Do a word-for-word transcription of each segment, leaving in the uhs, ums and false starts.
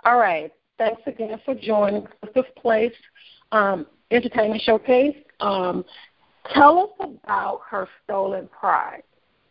All right. Thanks again for joining Fifth Place um, Entertainment Showcase. Um, tell us about Her Stolen Pride.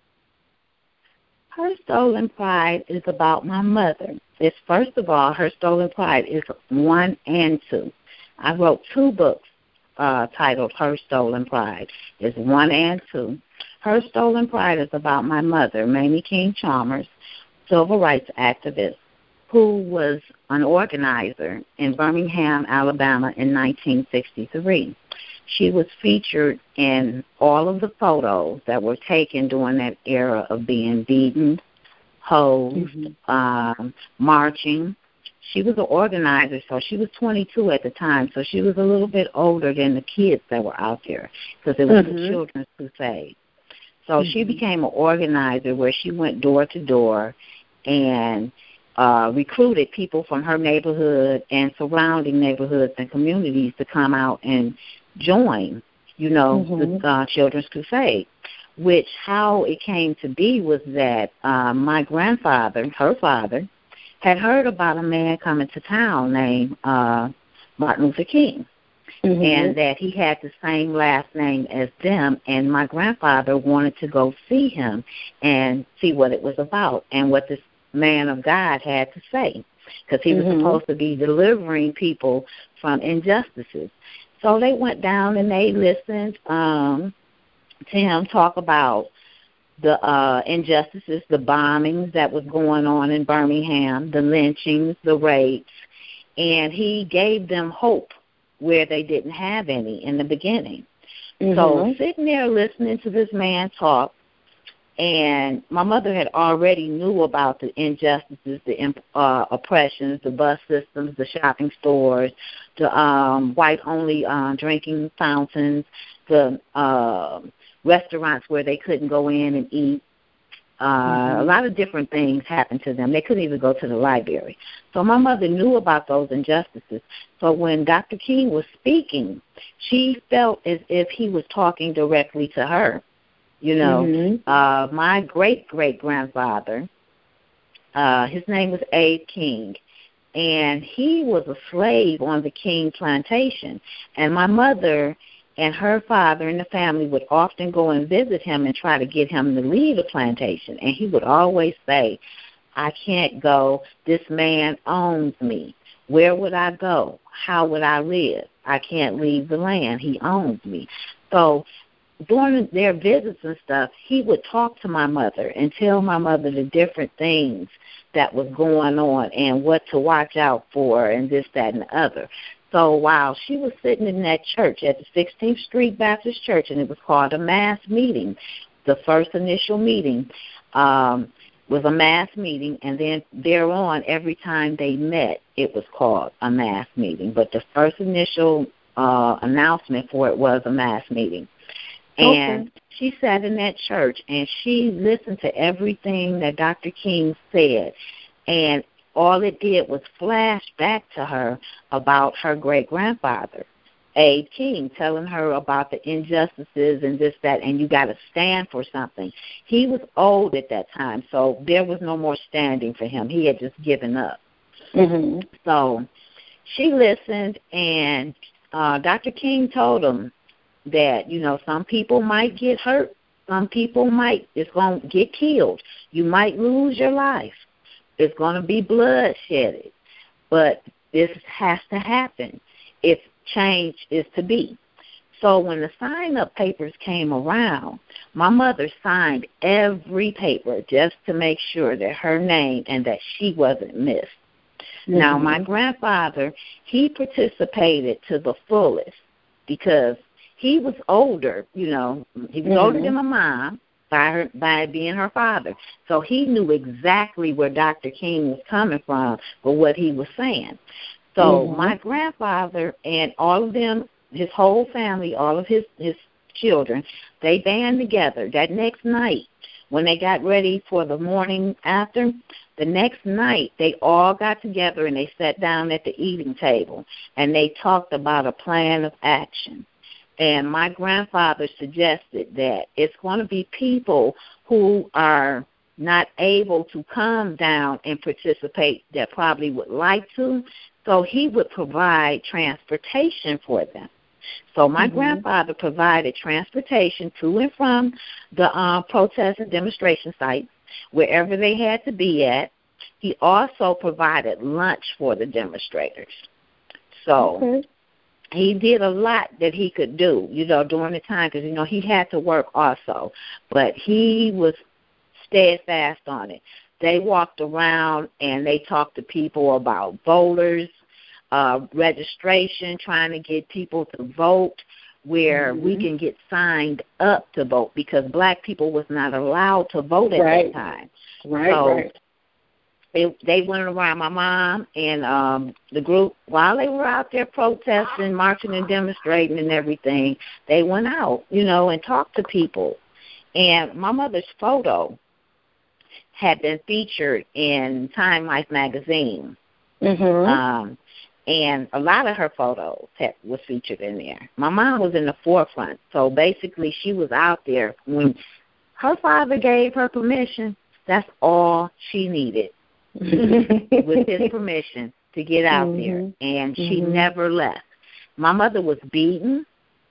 Her Stolen Pride is about my mother. It's, first of all, Her Stolen Pride is one and two. I wrote two books uh, titled Her Stolen Pride. It's one and two. Her Stolen Pride is about my mother, Mamie King Chalmers, civil rights activist, who was an organizer in Birmingham, Alabama in nineteen sixty-three. She was featured in all of the photos that were taken during that era of being beaten, hosed, mm-hmm. um, marching. She was an organizer, so she was twenty-two at the time, so she was a little bit older than the kids that were out there because it was mm-hmm. the Children's Crusade. So mm-hmm. she became an organizer where she went door to door and uh, recruited people from her neighborhood and surrounding neighborhoods and communities to come out and join, you know, mm-hmm. the uh, Children's Crusade, which how it came to be was that uh, my grandfather, her father, had heard about a man coming to town named uh, Martin Luther King, mm-hmm. and that he had the same last name as them, and my grandfather wanted to go see him and see what it was about and what this man of God had to say, because he was mm-hmm. supposed to be delivering people from injustices. So they went down and they listened um, to him talk about the uh, injustices, the bombings that was going on in Birmingham, the lynchings, the rapes, and he gave them hope where they didn't have any in the beginning. Mm-hmm. So sitting there listening to this man talk, and my mother had already knew about the injustices, the uh, oppressions, the bus systems, the shopping stores, the um, white-only uh, drinking fountains, the uh, restaurants where they couldn't go in and eat. Uh, mm-hmm. A lot of different things happened to them. They couldn't even go to the library. So my mother knew about those injustices. So when Doctor King was speaking, she felt as if he was talking directly to her. You know, mm-hmm. uh, my great-great-grandfather, uh, his name was Abe King, and he was a slave on the King plantation. And my mother and her father and the family would often go and visit him and try to get him to leave the plantation. And he would always say, I can't go. This man owns me. Where would I go? How would I live? I can't leave the land. He owns me. So during their visits and stuff, he would talk to my mother and tell my mother the different things that was going on and what to watch out for and this, that, and the other. So while she was sitting in that church at the sixteenth Street Baptist Church, and it was called a mass meeting, the first initial meeting um, was a mass meeting, and then thereon, every time they met, it was called a mass meeting. But the first initial uh, announcement for it was a mass meeting. And okay. she sat in that church, and she listened to everything that Doctor King said, and all it did was flash back to her about her great-grandfather, Abe King, telling her about the injustices and this, that, and you got to stand for something. He was old at that time, so there was no more standing for him. He had just given up. Mm-hmm. So she listened, and uh, Doctor King told him that, you know, some people might get hurt. Some people might, it's going to get killed. You might lose your life. It's going to be bloodshed. But this has to happen if change is to be. So when the sign-up papers came around, my mother signed every paper just to make sure that her name and that she wasn't missed. Mm-hmm. Now, my grandfather, he participated to the fullest because he was older, you know, he was mm-hmm. older than my mom by her, by being her father. So he knew exactly where Doctor King was coming from for what he was saying. So mm-hmm. my grandfather and all of them, his whole family, all of his, his children, they band together that next night when they got ready for the morning after. The next night, they all got together and they sat down at the eating table and they talked about a plan of action. And my grandfather suggested that it's going to be people who are not able to come down and participate that probably would like to. So he would provide transportation for them. So my mm-hmm. grandfather provided transportation to and from the uh, protest and demonstration sites, wherever they had to be at. He also provided lunch for the demonstrators. So okay. he did a lot that he could do, you know, during the time, because, you know, he had to work also. But he was steadfast on it. They walked around and they talked to people about voters, uh, registration, trying to get people to vote, where mm-hmm. we can get signed up to vote, because black people was not allowed to vote at right. that time. Right, so right. They, they went around, my mom and um, the group, while they were out there protesting, marching and demonstrating and everything, they went out, you know, and talked to people. And my mother's photo had been featured in Time Life magazine. Mm-hmm. Um, and a lot of her photos had, was featured in there. My mom was in the forefront. So basically she was out there. When her father gave her permission, that's all she needed. With his permission to get out mm-hmm. there, and she mm-hmm. never left. My mother was beaten.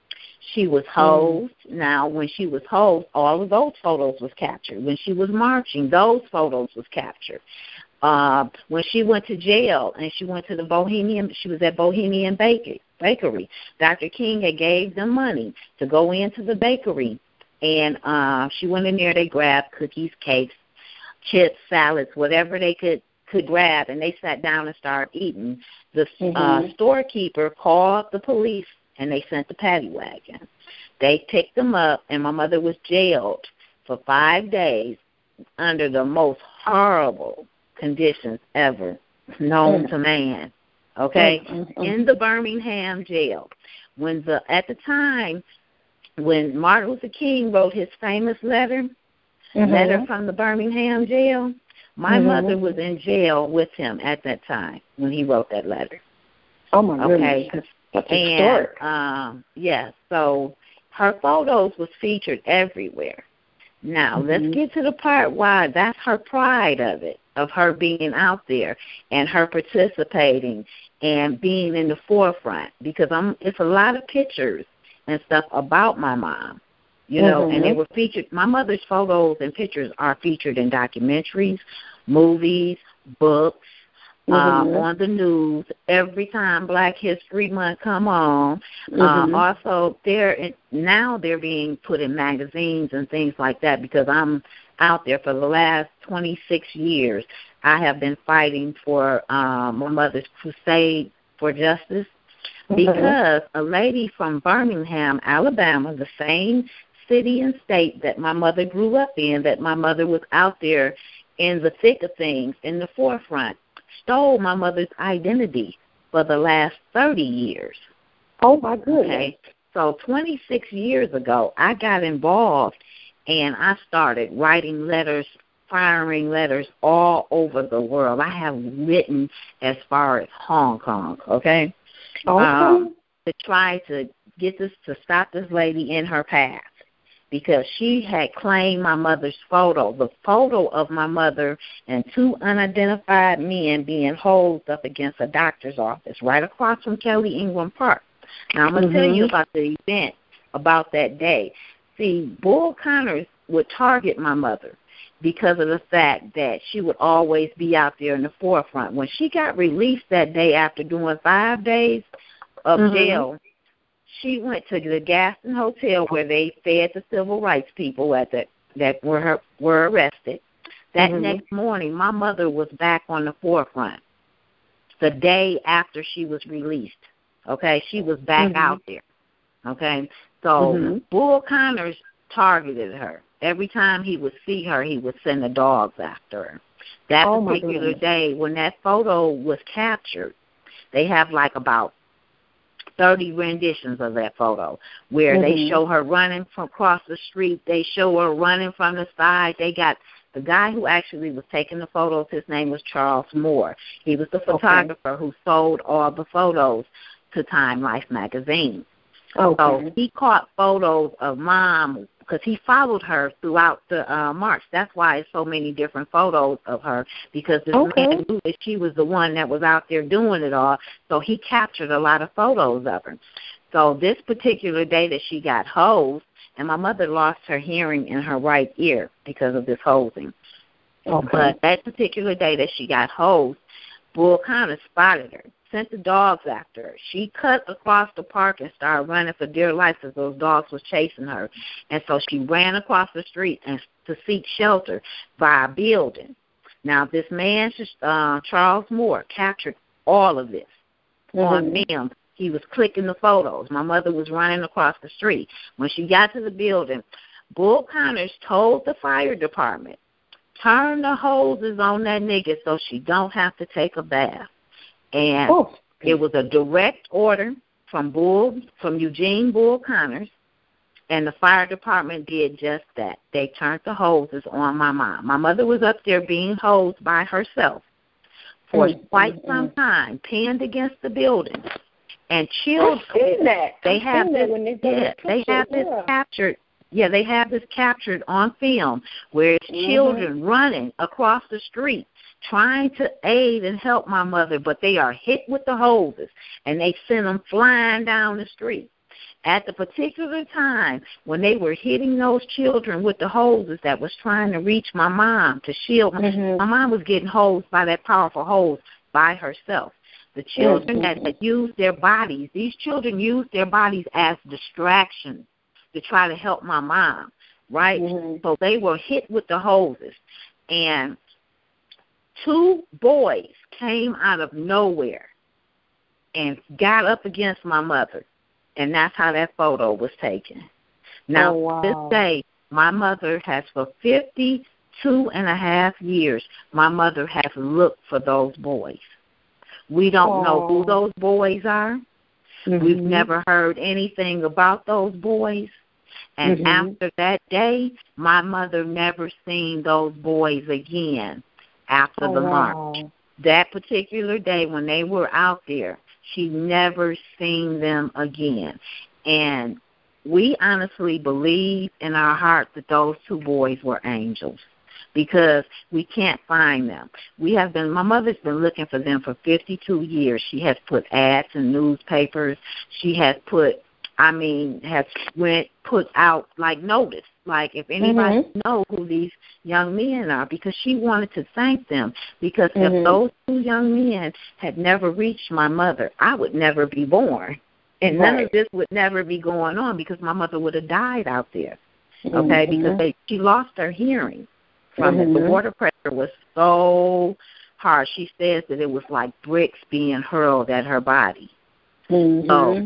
She was hosed. Mm-hmm. Now, when she was hosed, all of those photos was captured. When she was marching, those photos was captured. Uh, when she went to jail and she went to the Bohemian, she was at Bohemian Bakery. Bakery. Doctor King had gave them money to go into the bakery, and uh, she went in there. They grabbed cookies, cakes, chips, salads, whatever they could, could grab, and they sat down and started eating. The mm-hmm. uh, storekeeper called the police, and they sent the paddy wagon. They picked them up, and my mother was jailed for five days under the most horrible conditions ever known mm-hmm. to man, okay, mm-hmm. in the Birmingham jail. When the At the time, when Martin Luther King wrote his famous letter, Mm-hmm. letter from the Birmingham jail, my mm-hmm. mother was in jail with him at that time when he wrote that letter. Oh, my okay. goodness. That's, that's and, historic. Um, yeah, so her photos was featured everywhere. Now, mm-hmm. let's get to the part why that's her pride of it, of her being out there and her participating and being in the forefront, because I'm, it's a lot of pictures and stuff about my mom. You know, mm-hmm. and they were featured. My mother's photos and pictures are featured in documentaries, movies, books, mm-hmm. uh, on the news. Every time Black History Month come on, mm-hmm. uh, also they're in, now they're being put in magazines and things like that, because I'm out there for the last twenty-six years. I have been fighting for um, my mother's crusade for justice, mm-hmm. because a lady from Birmingham, Alabama, the same city and state that my mother grew up in, that my mother was out there in the thick of things, in the forefront, stole my mother's identity for the last thirty years. Oh, my goodness. Okay, so twenty-six years ago, I got involved, and I started writing letters, firing letters all over the world. I have written as far as Hong Kong, okay, okay. Um, to try to get this, to stop this lady in her path, because she had claimed my mother's photo, the photo of my mother and two unidentified men being hosed up against a doctor's office right across from Kelly Ingram Park. Now, I'm going to mm-hmm. tell you about the event about that day. See, Bull Connors would target my mother because of the fact that she would always be out there in the forefront. When she got released that day after doing five days of mm-hmm. jail, she went to the Gaston Hotel where they fed the civil rights people at the, that were her, were arrested. That mm-hmm. next morning, my mother was back on the forefront the day after she was released. Okay, she was back mm-hmm. out there. Okay, so mm-hmm. Bull Connors targeted her. Every time he would see her, he would send the dogs after her. That oh particular day, when that photo was captured, they have like about thirty renditions of that photo where mm-hmm. they show her running from across the street. They show her running from the side. They got the guy who actually was taking the photos. His name was Charles Moore. He was the photographer okay. who sold all the photos to Time Life magazine. Okay. So he caught photos of Mom because he followed her throughout the uh, march. That's why it's so many different photos of her, because this Okay. man knew that she was the one that was out there doing it all, so he captured a lot of photos of her. So this particular day that she got hosed, and my mother lost her hearing in her right ear because of this hosing. Okay. But that particular day that she got hosed, Bull kind of spotted her, sent the dogs after her. She cut across the park and started running for dear life as those dogs was chasing her. And so she ran across the street and to seek shelter by a building. Now, this man, uh, Charles Moore, captured all of this mm-hmm. on film. He was clicking the photos. My mother was running across the street. When she got to the building, Bull Connors told the fire department, turn the hoses on that nigga so she don't have to take a bath. And oh. it was a direct order from Bull, from Eugene Bull Connors, and the fire department did just that. They turned the hoses on my mom. My mother was up there being hosed by herself for mm-hmm. quite some time, pinned against the building. And children, I've seen that. they I've have seen this, that when they, yeah, they have this yeah. captured. Yeah, they have this captured on film where it's mm-hmm. children running across the street trying to aid and help my mother, but they are hit with the hoses, and they send them flying down the street. At the particular time when they were hitting those children with the hoses that was trying to reach my mom to shield my, mm-hmm. my mom was getting hosed by that powerful hose by herself. The children mm-hmm. that, that used their bodies, these children used their bodies as distractions to try to help my mom, right? Mm-hmm. So they were hit with the hoses. And two boys came out of nowhere and got up against my mother. And that's how that photo was taken. Now, oh, wow. this day, my mother has, for fifty-two and a half years, my mother has looked for those boys. We don't oh. know who those boys are. Mm-hmm. We've never heard anything about those boys. And mm-hmm. after that day, my mother never seen those boys again after oh, the wow. march. That particular day when they were out there, she never seen them again. And we honestly believe in our heart that those two boys were angels, because we can't find them. We have been, my mother's been looking for them for fifty-two years. She has put ads in newspapers. She has put, I mean, has went, put out, like, notice, like, if anybody mm-hmm. knows who these young men are, because she wanted to thank them, because mm-hmm. if those two young men had never reached my mother, I would never be born. And right. none of this would never be going on, because my mother would have died out there, okay, mm-hmm. because they, she lost her hearing from mm-hmm. it. The water pressure was so hard. She says that it was like bricks being hurled at her body. Mm-hmm. So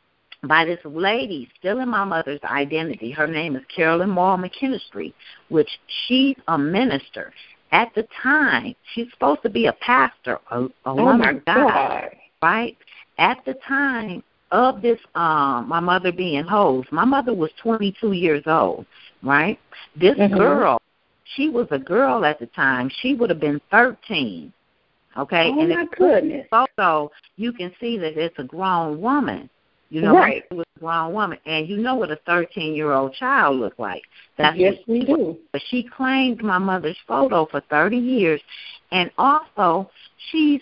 by this lady, still in my mother's identity, her name is Carolyn Maul McKinstry, which she's a minister. At the time, she's supposed to be a pastor, a, a woman of God, right? At the time of this, um, my mother being hosed, my mother was twenty-two years old, right? This mm-hmm. girl, she was a girl at the time. She would have been thirteen, okay? Oh, and my goodness. Also, you can see that it's a grown woman. You know, right. it was a grown woman, and you know what a thirteen-year-old child looked like. That's yes, what we do. Was. But she claimed my mother's photo for thirty years, and also she's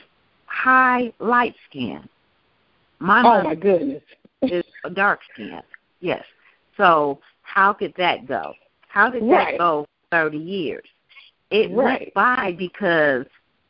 high light skin. My oh, mother my goodness. is dark skin, yes. So how could that go? How did right. that go thirty years? It right. went by because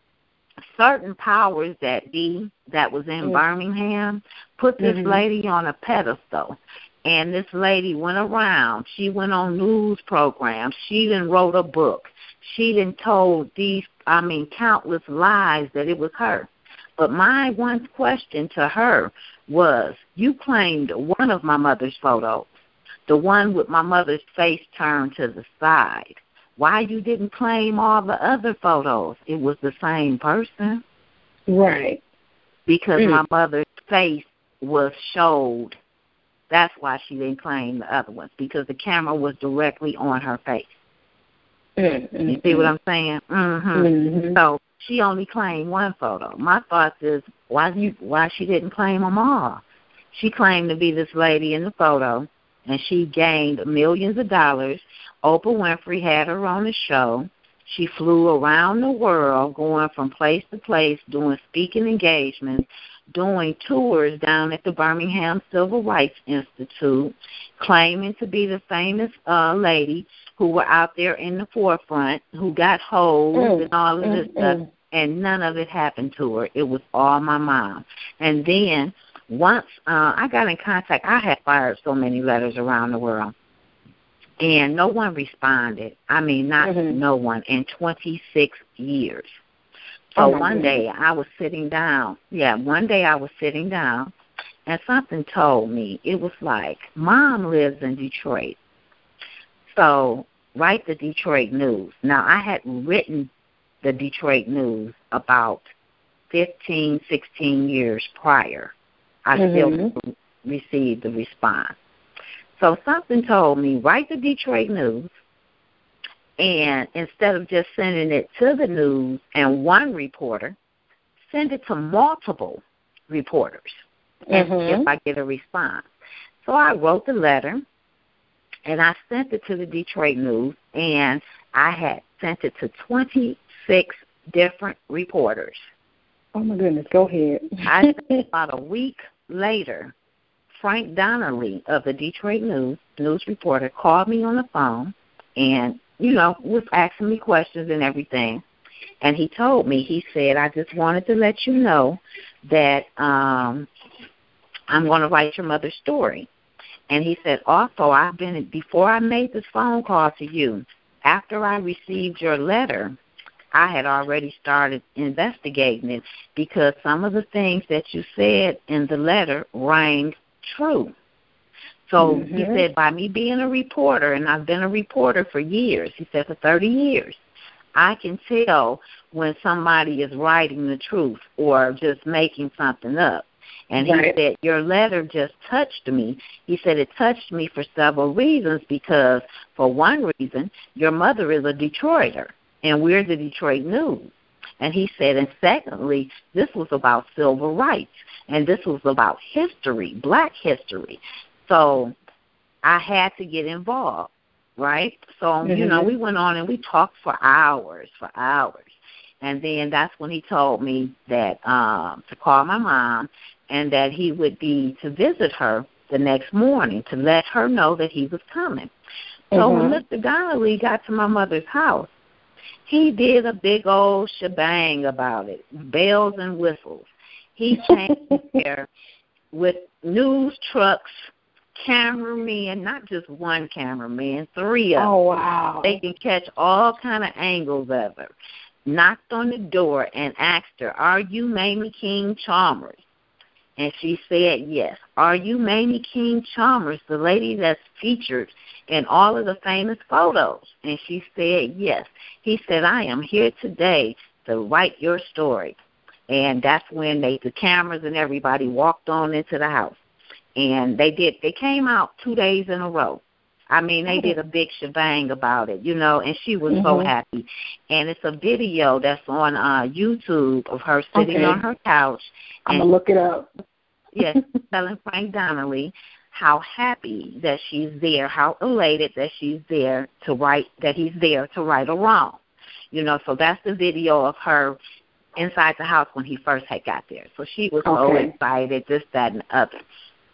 certain powers that be that was in mm-hmm. Birmingham put this mm-hmm. lady on a pedestal. And this lady went around. She went on news programs. She then wrote a book. She then told these, I mean, countless lies that it was her. But my one question to her was, you claimed one of my mother's photos, the one with my mother's face turned to the side. Why you didn't claim all the other photos? It was the same person. Right. Because mm. my mother's face was showed. That's why she didn't claim the other ones, because the camera was directly on her face. Mm-hmm. You see what I'm saying? Mm-hmm. Mm-hmm. So she only claimed one photo. My thoughts is, why you why she didn't claim them all? She claimed to be this lady in the photo, and she gained millions of dollars. Oprah Winfrey had her on the show. She flew around the world, going from place to place, doing speaking engagements, doing tours down at the Birmingham Civil Rights Institute, claiming to be the famous uh, lady who were out there in the forefront, who got hold mm, and all of mm, this stuff, mm. and none of it happened to her. It was all my mom. And then once uh, I got in contact, I had fired so many letters around the world, and no one responded. I mean, not mm-hmm. no one in twenty-six years. So oh one day I was sitting down. Yeah, one day I was sitting down, and something told me. It was like, Mom lives in Detroit. So write the Detroit News. Now, I had written the Detroit News about fifteen, sixteen years prior. I mm-hmm. still received the response. So something told me, write the Detroit News, and instead of just sending it to the news and one reporter, send it to multiple reporters and mm-hmm. see if I get a response. So I wrote the letter, and I sent it to the Detroit News, and I had sent it to twenty-six different reporters. Oh, my goodness. Go ahead. I sent about a week later, Frank Donnelly of the Detroit News, news reporter, called me on the phone and, you know, was asking me questions and everything. And he told me, he said, I just wanted to let you know that um, I'm going to write your mother's story. And he said, also, I've been, before I made this phone call to you, after I received your letter, I had already started investigating it because some of the things that you said in the letter rang true. So mm-hmm. he said, by me being a reporter, and I've been a reporter for years, he said for thirty years, I can tell when somebody is writing the truth or just making something up. And he right. said, your letter just touched me. He said it touched me for several reasons because, for one reason, your mother is a Detroiter, and we're the Detroit News. And he said, and secondly, this was about civil rights, and this was about history, black history. So I had to get involved, right? So, mm-hmm. you know, we went on and we talked for hours, for hours. And then that's when he told me that um, to call my mom and that he would be to visit her the next morning to let her know that he was coming. So mm-hmm. when Mister Donnelly got to my mother's house, he did a big old shebang about it, bells and whistles. He came there with news trucks, cameramen, not just one cameraman, three of them. Oh, wow. They can catch all kind of angles of her. Knocked on the door and asked her, are you Mamie King Chalmers? And she said yes. Are you Mamie King Chalmers, the lady that's featured in all of the famous photos? And she said yes. He said, I am here today to write your story. And that's when they, the cameras and everybody walked on into the house. And they did. They came out two days in a row. I mean, they did a big shebang about it, you know, and she was mm-hmm. so happy. And it's a video that's on uh, YouTube of her sitting okay. on her couch. I'm going to look it up. Yes, telling Frank Donnelly how happy that she's there, how elated that she's there to right, that he's there to right a wrong. You know, so that's the video of her inside the house when he first had got there. So she was okay. so excited, this, that, and the other.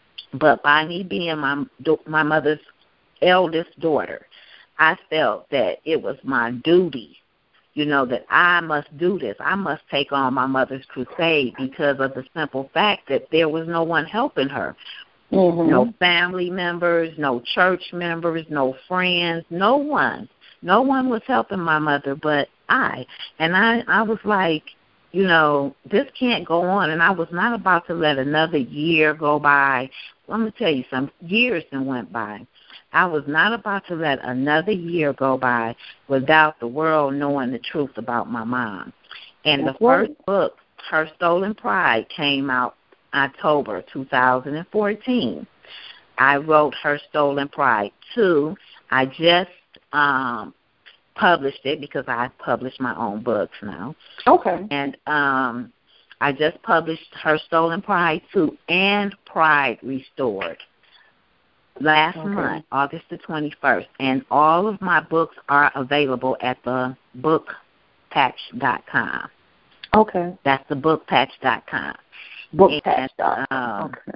But by me being my my mother's eldest daughter, I felt that it was my duty, you know, that I must do this. I must take on my mother's crusade because of the simple fact that there was no one helping her. Mm-hmm. No family members, no church members, no friends, no one. No one was helping my mother but I. And I, I was like, you know, this can't go on. And I was not about to let another year go by. Let me tell you some years that went by. I was not about to let another year go by without the world knowing the truth about my mom. And the first book, Her Stolen Pride, came out October two thousand fourteen. I wrote Her Stolen Pride two. I just um, published it because I published my own books now. Okay. And um, I just published Her Stolen Pride two and Pride Restored. last Okay. month, August the twenty-first, and all of my books are available at the book patch dot com. Okay. That's the book patch dot com. Bookpatch dot com. Um, Okay.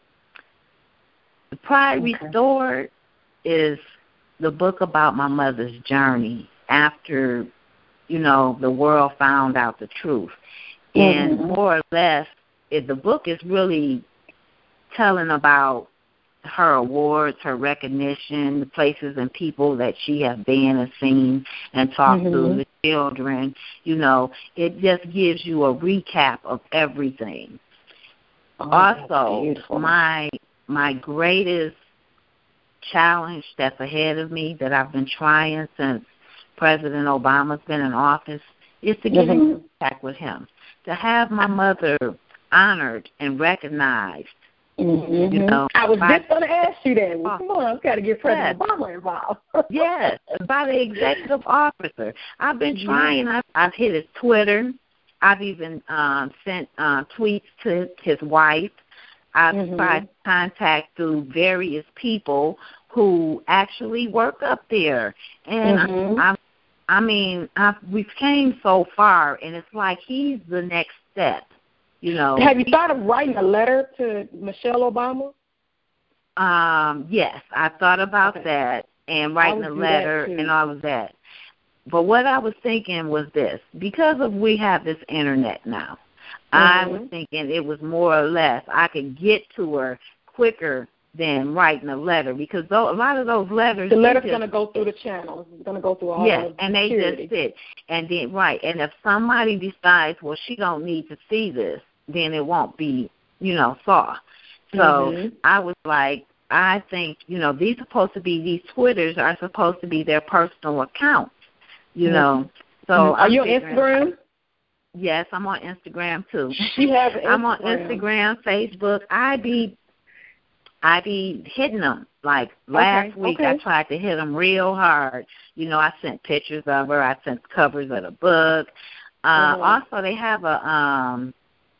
The Pride Okay. Restored is the book about my mother's journey after, you know, the world found out the truth. And Mhm. more or less, it, the book is really telling about her awards, her recognition, the places and people that she has been and seen and talked Mhm. to, the children. You know, it just gives you a recap of everything. Oh, that's Also, beautiful. my my greatest challenge that's ahead of me that I've been trying since President Obama's been in office is to get Mhm. in contact with him, to have my mother honored and recognized. Mm-hmm. You know, I was by, just going to ask you that. Well, come on, I've got to get President yes, Obama involved. yes, by the executive officer. I've been trying. I've, I've hit his Twitter. I've even um, sent uh, tweets to his wife. I've Mhm. tried to contact through various people who actually work up there. And Mhm. I, I mean, I've, we've came so far, and it's like he's the next step. You know. Have you thought of writing a letter to Michelle Obama? Um, yes, I thought about Okay. that and I writing would a do that, letter too. and all of that. But what I was thinking was this: because of we have this internet now, I was Mhm. thinking it was more or less I could get to her quicker than writing a letter, because though a lot of those letters, The letter's they going to just, go through the channels. It's going to go through all yes, the and they security. just sit. And then right, and if somebody decides, well, she don't need to see this, then it won't be, you know, saw. So Mhm. I was like, I think, you know, these supposed to be, these Twitters are supposed to be their personal accounts, you Mhm. know. So Mhm. Are I'm you on figuring, Instagram? yes, I'm on Instagram too. She has an I'm on Instagram. Instagram, Facebook. I be, I be hitting them. Like last Okay. week, Okay. I tried to hit them real hard. You know, I sent pictures of her. I sent covers of the book. Uh, Mhm. Also, they have a um,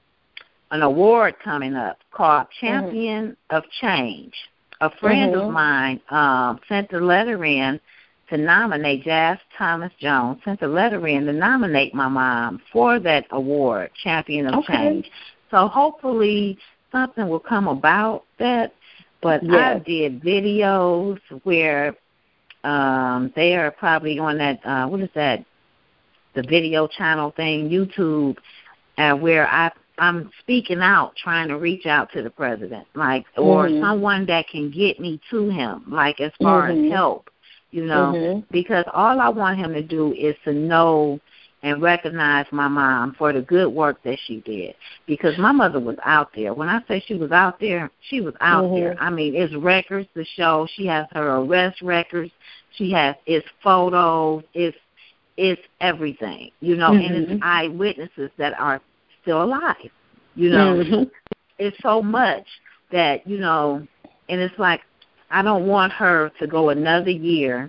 an award coming up called Champion of Change. A friend of Mhm. mine um, sent a letter in to nominate, Jazz Thomas Jones sent a letter in to nominate my mom for that award, Champion of Okay. Change. So hopefully something will come about that. But I Yes. did videos where um, they are probably on that, uh, what is that, the video channel thing, YouTube, uh, where I I'm speaking out, trying to reach out to the president, like, or Mhm. someone that can get me to him, like as far Mhm. as help, you know, Mhm. because all I want him to do is to know and recognize my mom for the good work that she did, because my mother was out there. When I say she was out there, she was out Mhm. there. I mean, it's records to show. She has her arrest records. She has it's photos. It's it's everything, you know, and it's Mhm. eyewitnesses that are still alive, you know. Mhm. It's so much that, you know, and it's like I don't want her to go another year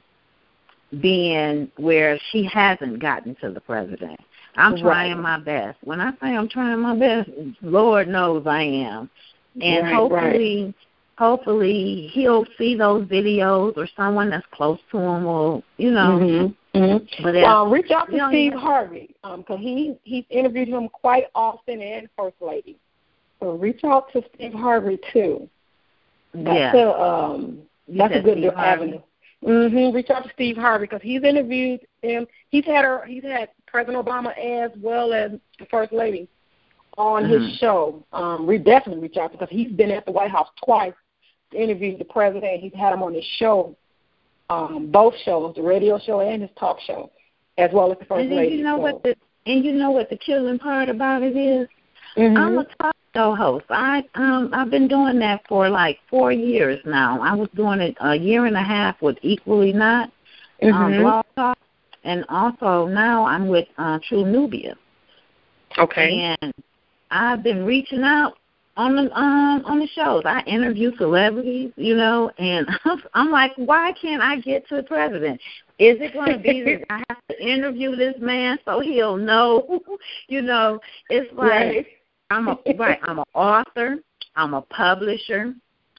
being where she hasn't gotten to the president. I'm trying Right. my best. When I say I'm trying my best, Lord knows I am. And Right, hopefully, right. hopefully he'll see those videos, or someone that's close to him will, you know. Mm-hmm. Mm-hmm. But Well, reach out you to know, Steve yeah. Harvey because um, he he's interviewed him quite often, and First Lady. So reach out to Steve Harvey too. That's Yeah. a um, You that's a said good Steve avenue. Mm-hmm. Reach out to Steve Harvey because he's interviewed him. He's had her. He's had President Obama as well as the First Lady on mm-hmm. his show. Um, we definitely reach out because he's been at the White House twice to interview the president. He's had him on his show, um, both shows, the radio show and his talk show, as well as the First and then Lady. you know so. what the and you know what the killing part about it is? Mm-hmm. I'm a talk show host. I um I've been doing that for like four years now. I was doing it a year and a half with Equally Not, mm-hmm. um, Blog Talk, and also now I'm with uh, True Nubia. Okay. And I've been reaching out on the um on the shows. I interview celebrities, you know, and I'm like, why can't I get to the president? Is it going to be that I have to interview this man so he'll know? You know, it's like right. I'm a right. I'm an author. I'm a publisher.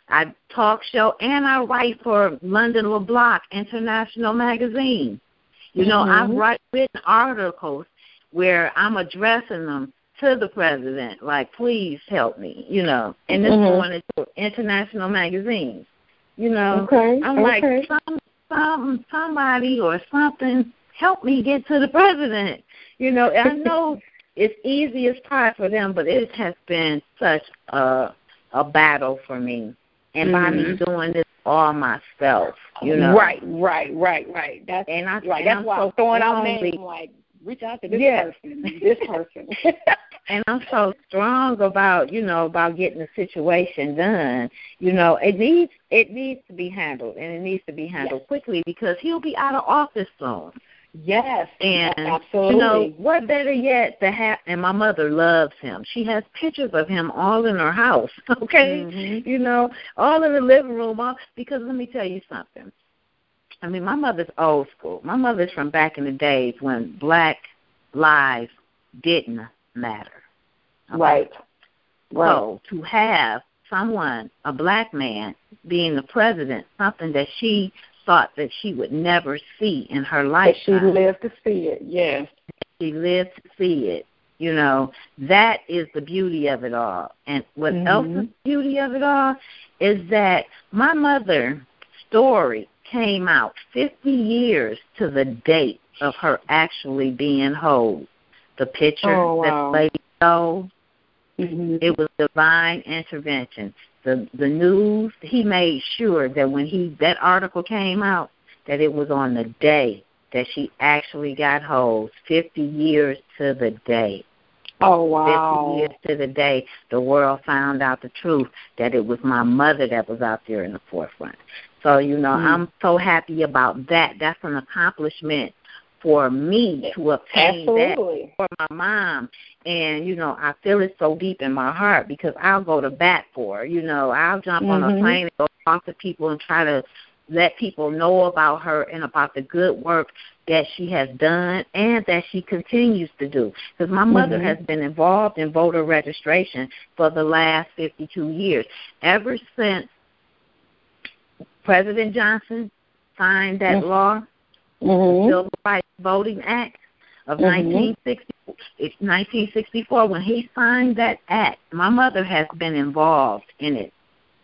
I talk show, and I write for London LeBlanc International Magazine. You know, mm-hmm. I've write, written articles where I'm addressing them to the president, like, please help me, you know. And this mm-hmm. one is for international magazines. You know, okay. I'm okay. like, some, some, somebody or something help me get to the president. You know, I know it's easy as pie for them, but it has been such a a battle for me. And mm-hmm. by me doing this all myself, you know. Right, right, right, right. That's and I, right. And that's I'm why so I'm throwing out names. I'm like, reach out to this yeah. person, this person. And I'm so strong about, you know, about getting the situation done. You know, it needs it needs to be handled, and it needs to be handled yes. quickly because he'll be out of office soon. Yes, and absolutely. You know, what better yet to have? And my mother loves him. She has pictures of him all in her house. Okay, mm-hmm. you know, all in the living room. All, because let me tell you something. I mean, my mother's old school. My mother's from back in the days when black lives didn't matter. Okay? Right. Right. So to have someone, a black man, being the president, something that she thought that she would never see in her lifetime. But she lived to see it, yes. She lived to see it. You know, that is the beauty of it all. And what mm-hmm. else is the beauty of it all is that my mother's story came out fifty years to the date of her actually being whole. The picture oh, wow. that the lady showed, mm-hmm. it was divine intervention. The the news, he made sure that when he that article came out, that it was on the day that she actually got whole, fifty years to the day. Oh, wow. fifty years to the day, the world found out the truth, that it was my mother that was out there in the forefront. So, you know, mm. I'm so happy about that. That's an accomplishment for me to obtain Absolutely. that for my mom. And, you know, I feel it so deep in my heart because I'll go to bat for her. You know, I'll jump mm-hmm. on a plane and go talk to people and try to let people know about her and about the good work that she has done and that she continues to do. Because my mother mm-hmm. has been involved in voter registration for the last fifty-two years. Ever since President Johnson signed that mm-hmm. law, mm-hmm. the Civil Rights Voting Act of mm-hmm. nineteen sixty-four, when he signed that act, my mother has been involved in it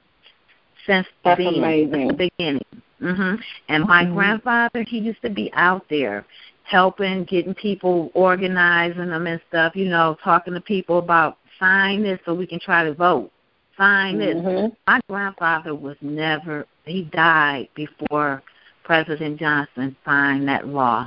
since That's the, amazing. the beginning. Mm-hmm. And my mm-hmm. grandfather, he used to be out there helping, getting people, organizing them and stuff, you know, talking to people about sign this so we can try to vote. Sign mm-hmm. this. My grandfather was never, he died before President Johnson signed that law.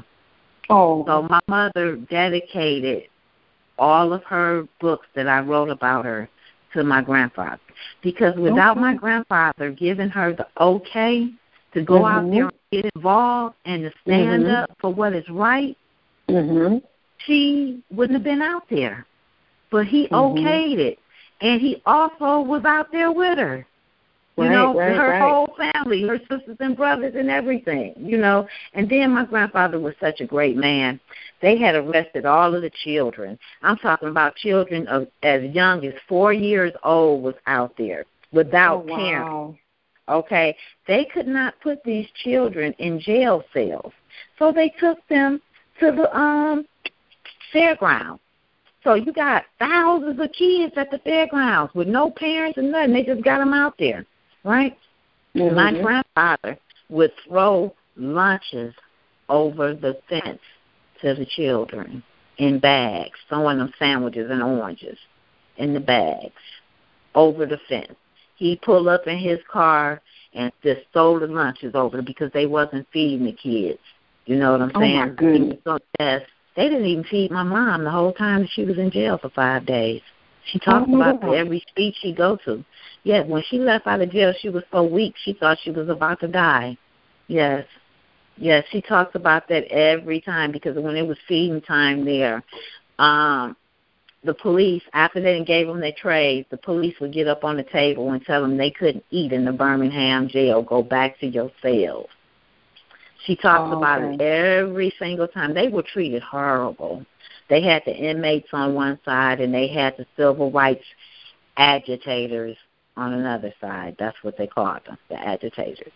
Oh. So my mother dedicated all of her books that I wrote about her to my grandfather. Because without okay. my grandfather giving her the okay to go mm-hmm. out there and get involved and to stand mm-hmm. up for what is right, mm-hmm. she wouldn't have been out there. But he mm-hmm. okayed it. And he also was out there with her. You right, know, right, her right. whole family, her sisters and brothers and everything, you know. And then my grandfather was such a great man. They had arrested all of the children. I'm talking about children of as young as four years old was out there without oh, wow. parents. Okay? They could not put these children in jail cells. So they took them to the um fairgrounds. So you got thousands of kids at the fairgrounds with no parents and nothing. They just got them out there. Right? Mm-hmm. My grandfather would throw lunches over the fence to the children in bags, throwing them sandwiches and oranges in the bags over the fence. He'd pull up in his car and just throw the lunches over because they wasn't feeding the kids. You know what I'm saying? Oh, my goodness. So, yes, they didn't even feed my mom the whole time that she was in jail for five days. She talked oh, about God. every speech she go to. Yes, when she left out of jail, she was so weak, she thought she was about to die. Yes. Yes, she talks about that every time because when it was feeding time there, um, the police, after they gave them their trays, the police would get up on the table and tell them they couldn't eat in the Birmingham jail, go back to your cells. She talks oh, about okay. it every single time. They were treated horrible. They had the inmates on one side and they had the civil rights agitators on another side. That's what they call them, the agitators.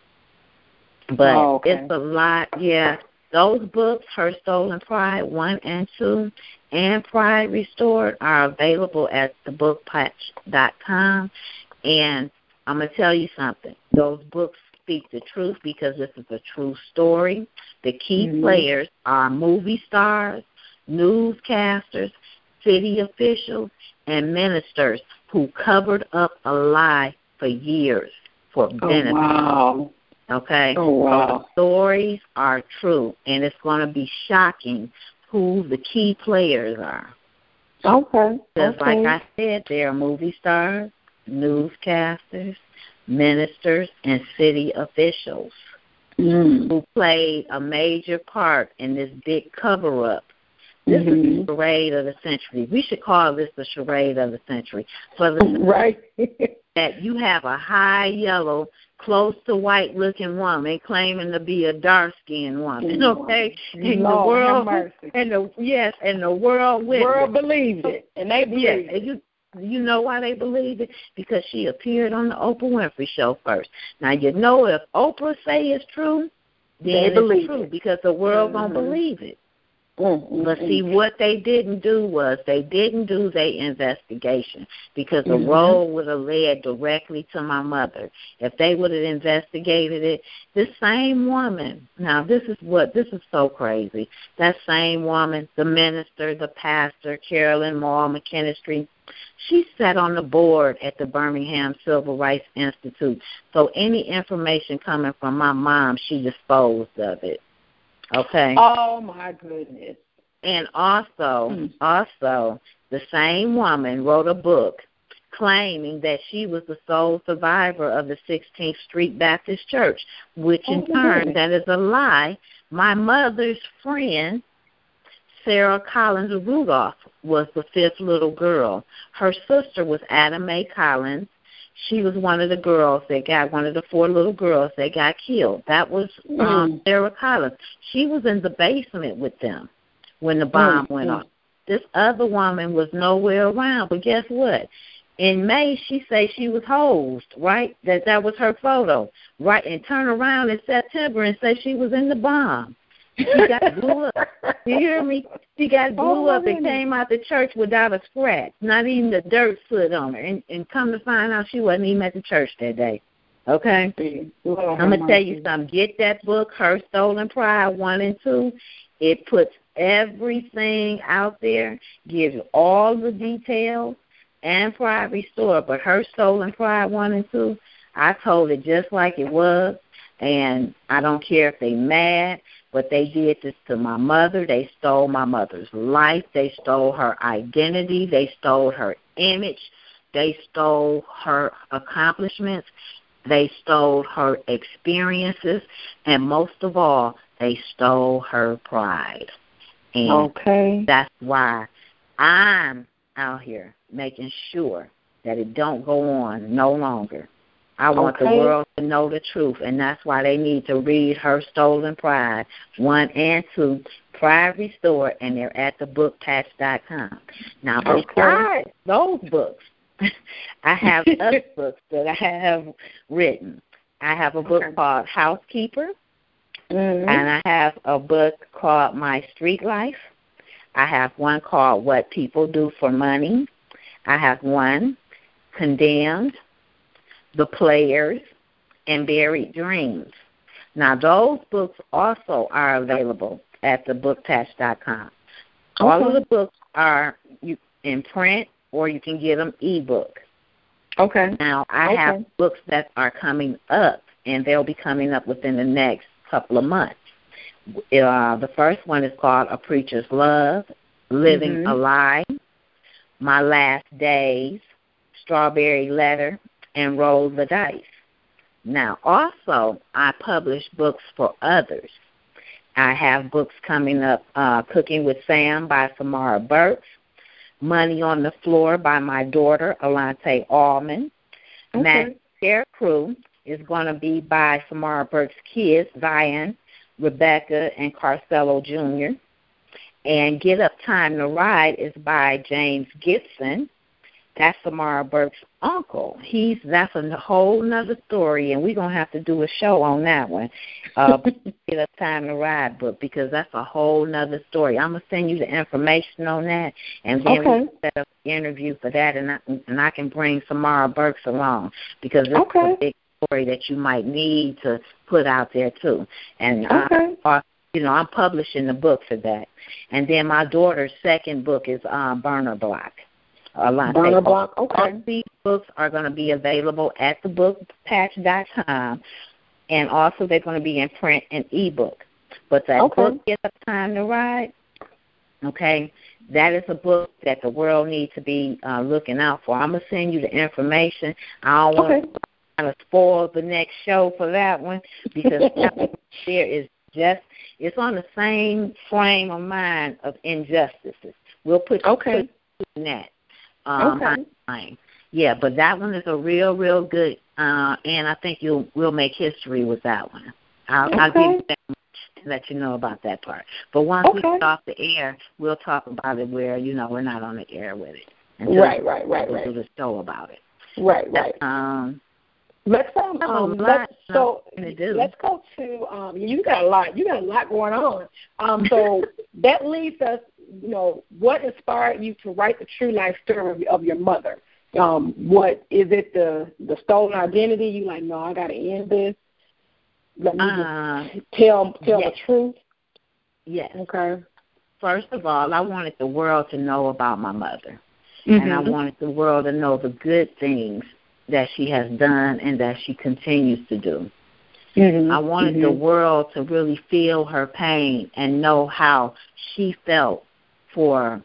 But oh, okay. it's a lot, yeah. Those books, Her Stolen Pride one and two, and Pride Restored, are available at the book patch dot com. And I'm going to tell you something. Those books speak the truth because this is a true story. The key mm-hmm. players are movie stars, newscasters, city officials, and ministers who covered up a lie for years for benefit. Oh, wow. Okay? Oh, wow. So the stories are true, and it's going to be shocking who the key players are. Okay. Because okay. like I said, there are movie stars, newscasters, ministers, and city officials mm. who played a major part in this big cover-up. This mm-hmm. is the charade of the century. We should call this the charade of the century. For the right. that you have a high yellow, close to white looking woman claiming to be a dark skinned woman. Okay? And Lord, the world have mercy. and the yes, and the world The world believed it. And they believed yes, it. You, you know why they believed it? Because she appeared on the Oprah Winfrey Show first. Now you know if Oprah say it's true, then they it's believe true it. because the world mm-hmm. gonna believe it. Mm-hmm. But see, what they didn't do was they didn't do their investigation because the mm-hmm. road would have led directly to my mother. If they would have investigated it, this same woman, now this is what, this is so crazy. That same woman, the minister, the pastor, Carolyn Moore McKinstry, she sat on the board at the Birmingham Civil Rights Institute. So any information coming from my mom, she disposed of it. Okay. Oh my goodness. And also, mm. also, the same woman wrote a book claiming that she was the sole survivor of the sixteenth Street Baptist Church, which in oh, turn, goodness. that is a lie. My mother's friend, Sarah Collins Rudolph, was the fifth little girl. Her sister was Ada Mae Collins. She was one of the girls that got, one of the four little girls that got killed. That was um, mm. Sarah Collins. She was in the basement with them when the bomb mm. went mm. off. This other woman was nowhere around, but guess what? In May, she said she was hosed, right? That that was her photo, right? And turn around in September and say she was in the bomb. She got blew up. You hear me? She got blew oh, up and came out the church without a scratch, not even the dirt foot on her. And, and come to find out, she wasn't even at the church that day. Okay? Lord, I'm going to tell you something. Get that book, Her Stolen Pride one and two. It puts everything out there, gives you all the details, and Pride Restored. But Her Stolen Pride one and two, I told it just like it was. And I don't care if they mad, but they did this to my mother. They stole my mother's life. They stole her identity. They stole her image. They stole her accomplishments. They stole her experiences. And most of all, they stole her pride. And okay. that's why I'm out here making sure that it don't go on no longer. I want okay. the world to know the truth, and that's why they need to read Her Stolen Pride one and two, Pride Restored, and they're at the book patch dot com. Now, okay. besides those books, I have other books that I have written. I have a book okay. called Housekeeper, mm-hmm. and I have a book called My Street Life. I have one called What People Do for Money. I have one, Condemned, The Players, and Buried Dreams. Now, those books also are available at the book patch dot com. Okay. All of the books are in print, or you can get them ebook. Okay. Now, I okay. have books that are coming up, and they'll be coming up within the next couple of months. Uh, the first one is called A Preacher's Love, Living mm-hmm. a Lie, My Last Days, Strawberry Letter, and Roll the Dice. Now, also, I publish books for others. I have books coming up, uh, Cooking with Sam by Samara Burks, Money on the Floor by my daughter, Alante Allman. Okay. Matt Scarecrew is going to be by Samara Burks' kids, Zion, Rebecca, and Carcelo Junior And Get Up Time to Ride is by James Gibson. that's Samara Burke's uncle. He's that's a whole nother story, and we're gonna have to do a show on that one. Uh, get a Time to Ride book, because that's a whole nother story. I'm gonna send you the information on that, and then okay. we can set up an interview for that, and I, and I can bring Samara Burke's along, because it's okay. a big story that you might need to put out there too. And okay. I, you know, I'm publishing the book for that. And then my daughter's second book is um, Burner Block. Burner Block, okay. All these books are going to be available at the book patch dot com, and also they're going to be in print and ebook. But that okay. book, Get a Time to Ride, okay, that is a book that the world needs to be uh, looking out for. I'm going to send you the information. I don't want okay. to kind of spoil the next show for that one, because there is just, it's on the same frame of mind of injustices. We'll put, okay. put in that. Um, okay. Yeah, but that one is a real, real good, uh, and I think you'll we'll make history with that one. I'll, okay. I'll give you that much to let you know about that part. But once okay. we get off the air, we'll talk about it where, you know, we're not on the air with it. Right, right, right, we'll right. do the show about it. Right, right. Um, let's um, um let's, so do. let's go to um. You got a lot. You got a lot going on. Um, so that leads us. You know, what inspired you to write the true life story of your mother? Um, what is it? The the stolen identity? You like? No, I got to end this. Let me uh, just tell tell yes. the truth. Yes. Okay. First of all, I wanted the world to know about my mother, mm-hmm. and I wanted the world to know the good things that she has done and that she continues to do. Mm-hmm. I wanted mm-hmm. the world to really feel her pain and know how she felt for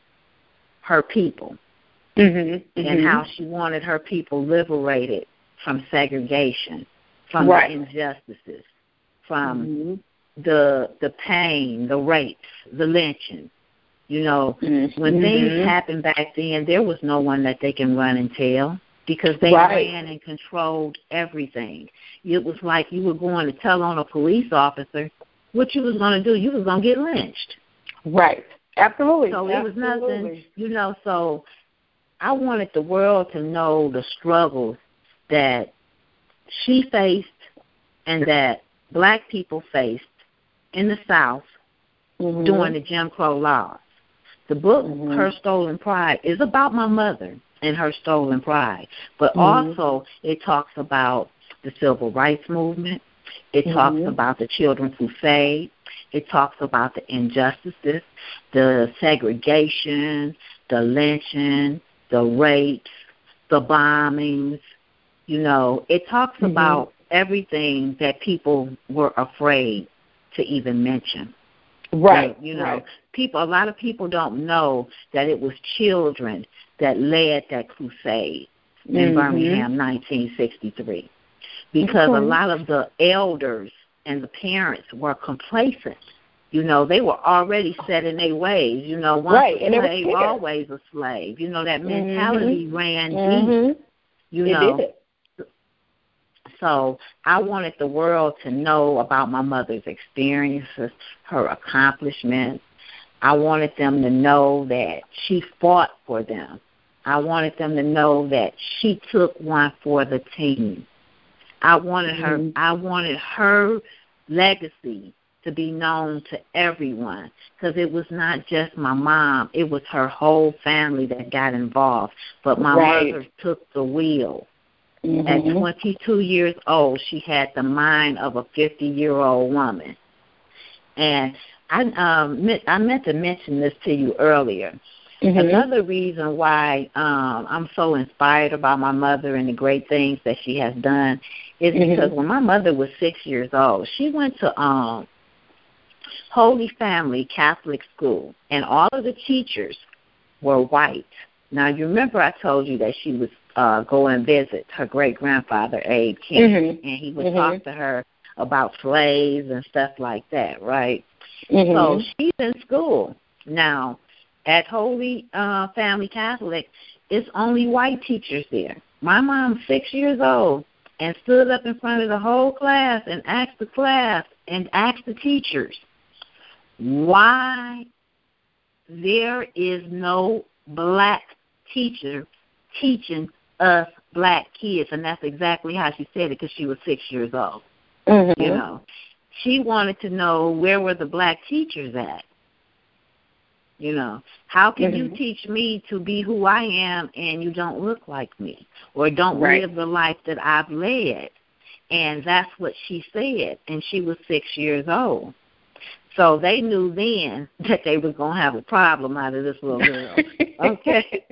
her people, mm-hmm. and mm-hmm. how she wanted her people liberated from segregation, from right. the injustices, from mm-hmm. the the pain, the rapes, the lynching. You know, mm-hmm. when things happened back then, there was no one that they can run and tell, because they right. ran and controlled everything. It was like you were going to tell on a police officer what you was going to do. You was going to get lynched. Right. Absolutely. So Absolutely. it was nothing, you know, so I wanted the world to know the struggles that she faced and that black people faced in the South mm-hmm. during the Jim Crow laws. The book, mm-hmm. Her Stolen Pride, is about my mother and her stolen pride, but mm-hmm. also it talks about the civil rights movement. It mm-hmm. talks about the Children Crusade. It talks about the injustices, the segregation, the lynching, the rapes, the bombings. You know, it talks mm-hmm. about everything that people were afraid to even mention. Right. And, you know, right. people. A lot of people don't know that it was children that led that crusade in mm-hmm. Birmingham, nineteen sixty-three, because okay. a lot of the elders and the parents were complacent. You know, they were already set in their ways. You know, once right. a slave, always a slave. You know, that mentality mm-hmm. ran mm-hmm. deep. You it know. Did. So I wanted the world to know about my mother's experiences, her accomplishments. I wanted them to know that she fought for them. I wanted them to know that she took one for the team. I wanted her. Mm-hmm. I wanted her legacy to be known to everyone, because it was not just my mom; it was her whole family that got involved. But my right. mother took the wheel. Mm-hmm. At twenty-two years old, she had the mind of a fifty-year-old woman. And I um, I meant to mention this to you earlier. Mm-hmm. Another reason why um, I'm so inspired about my mother and the great things that she has done is mm-hmm. because when my mother was six years old, she went to um, Holy Family Catholic School, and all of the teachers were white. Now, you remember I told you that she was uh, go and visit her great-grandfather, Abe King, mm-hmm. and he would mm-hmm. talk to her about slaves and stuff like that, right? Mm-hmm. So she's in school. Now, at Holy uh, Family Catholic, it's only white teachers there. My mom's six years old and stood up in front of the whole class and asked the class and asked the teachers, why there is no black teacher teaching us black kids, and that's exactly how she said it because she was six years old. Mm-hmm. You know, she wanted to know where were the black teachers at. You know, how can mm-hmm. you teach me to be who I am and you don't look like me or don't right. live the life that I've led? And that's what she said, and she was six years old. So they knew then that they was going to have a problem out of this little girl, okay?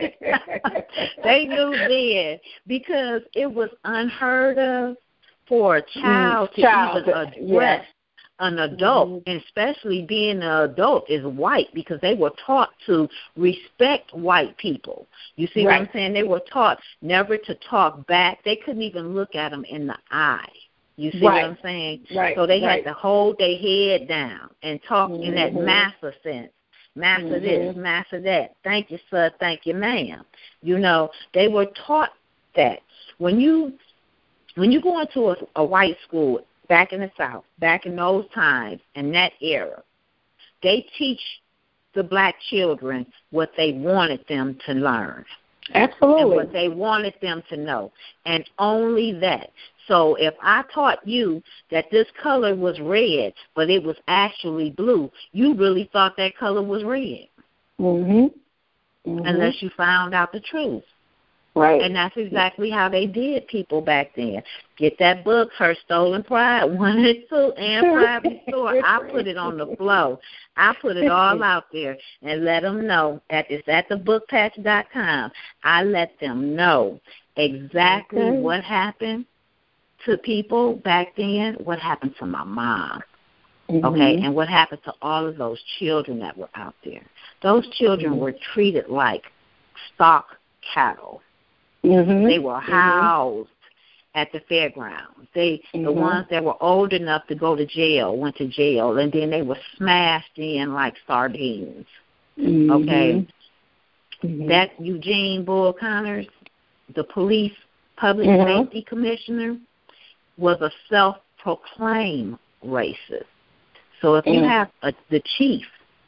They knew then because it was unheard of for a child mm, to child, even address yeah. an adult, mm-hmm. and especially being an adult is white because they were taught to respect white people. You see right. what I'm saying? They were taught never to talk back. They couldn't even look at them in the eye. You see right. what I'm saying? Right. So they right. had to hold their head down and talk mm-hmm. in that massa sense. Massa mm-hmm. this, massa that. Thank you, sir. Thank you, ma'am. You know, they were taught that. When you when you go into a, a white school back in the South, back in those times, in that era, they teach the black children what they wanted them to learn. Absolutely. And what they wanted them to know. And only that. So if I taught you that this color was red, but it was actually blue, you really thought that color was red. Mm-hmm. Mm-hmm. Unless you found out the truth. Right. And that's exactly how they did people back then. Get that book, Her Stolen Pride, one and two, and Pride Restore. I put it on the flow. I put it all out there and let them know that it's at the book patch dot com. I let them know exactly okay. what happened to people back then, what happened to my mom, mm-hmm. okay, and what happened to all of those children that were out there. Those children mm-hmm. were treated like stock cattle. Mm-hmm. They were housed mm-hmm. at the fairgrounds. They, mm-hmm. the ones that were old enough to go to jail went to jail, and then they were smashed in like sardines. Mm-hmm. Okay, mm-hmm. that Eugene Bull Connors, the police public mm-hmm. safety commissioner, was a self-proclaimed racist. So if you mm-hmm. have a, the chief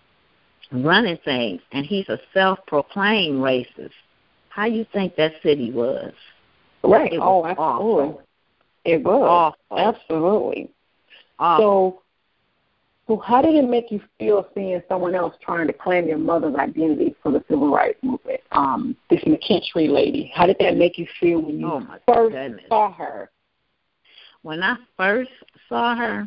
running things and he's a self-proclaimed racist, how you think that city was? Right. It oh, was absolutely. Awful. It was. Awful. Absolutely. Awful. So, so how did it make you feel seeing someone else trying to claim your mother's identity for the civil rights movement? Um, this McKinstry lady. How did that make you feel when you oh first goodness. saw her? When I first saw her,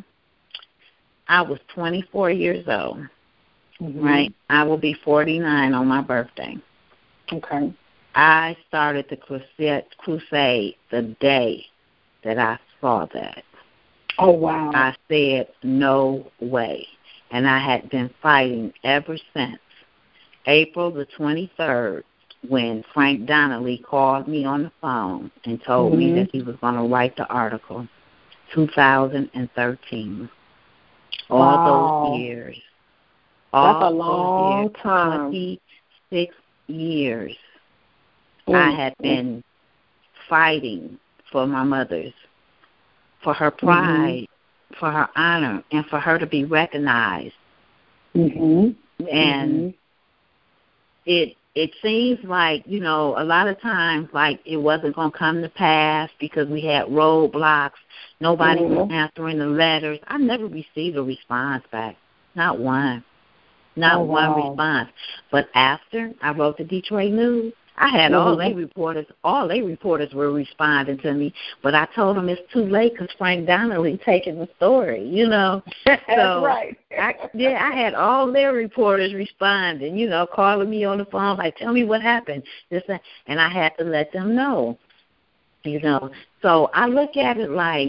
I was twenty-four years old, mm-hmm. right? I will be forty-nine on my birthday. Okay. I started the crusade, crusade the day that I saw that. Oh, wow. I said, no way. And I had been fighting ever since April the twenty-third, when Frank Donnelly called me on the phone and told mm-hmm. me that he was going to write the article. two thousand thirteen. All wow. those years. All That's a long years, time. twenty-six years. Mm-hmm. I had been fighting for my mother's, for her pride, mm-hmm. for her honor, and for her to be recognized. Mm-hmm. And mm-hmm. it it seems like, you know, a lot of times like it wasn't going to come to pass because we had roadblocks. Nobody mm-hmm. was answering the letters. I never received a response back, not one, not oh, one wow. response. But after I wrote the Detroit News, I had mm-hmm. all they reporters, all they reporters were responding to me, but I told them it's too late because Frank Donnelly taking the story, you know. That's so right. I, yeah, I had all their reporters responding, you know, calling me on the phone, like, tell me what happened, this, that, and I had to let them know, you know. So I look at it like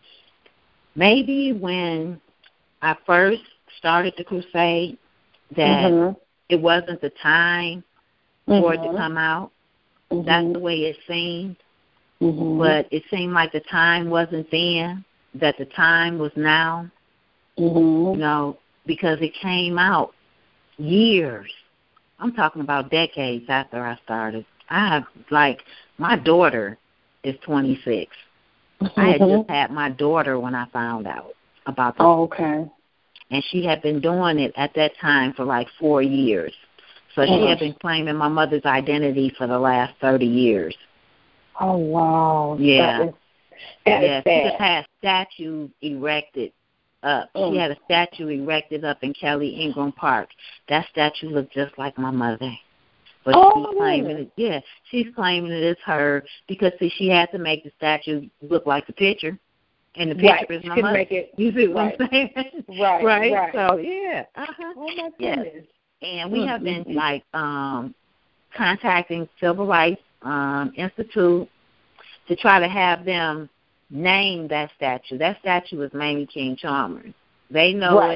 maybe when I first started the crusade, that mm-hmm. it wasn't the time Mm-hmm. for it to come out. Mm-hmm. That's the way it seemed. Mm-hmm. But it seemed like the time wasn't then, that the time was now. Mm-hmm. You know, because it came out years. I'm talking about decades after I started. I have, like, my daughter is twenty-six. Mm-hmm. I had just had my daughter when I found out about this. Oh, okay. And she had been doing it at that time for like four years. So she had been claiming my mother's identity for the last thirty years. Oh, wow. Yeah. That is, that yeah, is she sad. just had statues erected up. Mm. She had a statue erected up in Kelly Ingram Park. That statue looked just like my mother. But oh, she's claiming it, yeah, she's claiming it is her because, see, she had to make the statue look like the picture. And the picture right. is my she mother. Make it, you see what right. I'm saying? Right, right. right. So, yeah. Uh-huh. Oh, my yes. goodness. And we mm-hmm. have been, like, um, contacting Civil Rights um, Institute to try to have them name that statue. That statue is Mamie King Chalmers. They know right. it,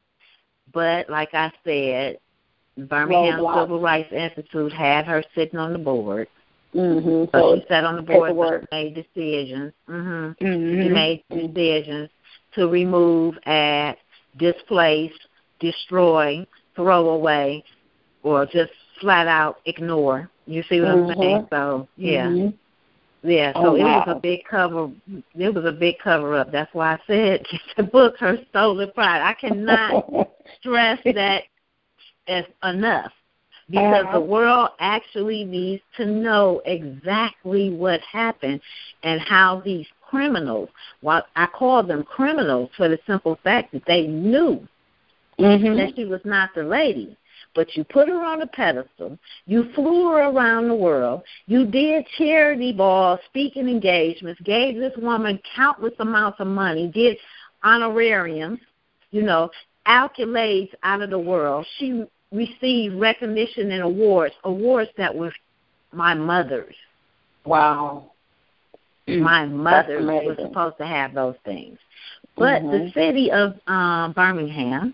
but like I said, Birmingham Roadblock. Civil Rights Institute had her sitting on the board. Mm-hmm. So, so she sat on the board and made decisions. Mm-hmm. Mm-hmm. She made decisions to remove, add, displace, destroy, throw away, or just flat out ignore. You see what mm-hmm. I'm saying? So, yeah. Mm-hmm. Yeah, so oh, it wow. was a big cover. It was a big cover-up. That's why I said get the book, Her Stolen Pride. I cannot stress that as enough because uh-huh. the world actually needs to know exactly what happened and how these criminals, well, I call them criminals for the simple fact that they knew mm-hmm. that she was not the lady. But you put her on a pedestal. You flew her around the world. You did charity balls, speaking engagements, gave this woman countless amounts of money, did honorariums, you know, accolades out of the world. She received recognition and awards, awards that were my mother's. Wow. My mother was supposed to have those things. But mm-hmm. the city of um, Birmingham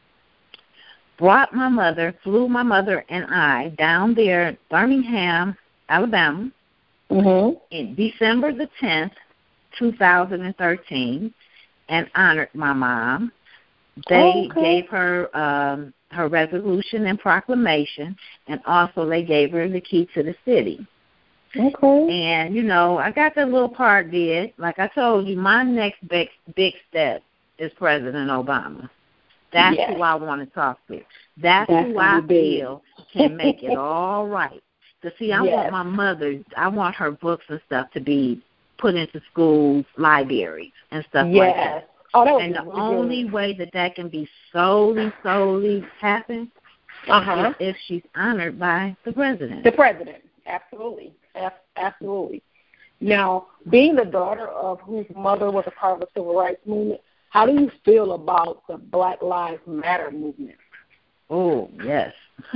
brought my mother, flew my mother and I down there, Birmingham, Alabama, mm-hmm. in December the tenth, two thousand thirteen, and honored my mom. They okay. gave her um, her resolution and proclamation, and also they gave her the key to the city. Okay. And, you know, I got that little part did. Like I told you, my next big, big step is President Obama. That's yes. who I want to talk to. That's, That's who I feel can make it all right. Because, see, I yes. want my mother, I want her books and stuff to be put into schools, libraries, and stuff yes. like that. Oh, that and the really only good. way that that can be solely, solely happen uh-huh. is if she's honored by the president. The president, absolutely. Absolutely. Now, being the daughter of whose mother was a part of the civil rights movement, how do you feel about the Black Lives Matter movement? Oh, yes.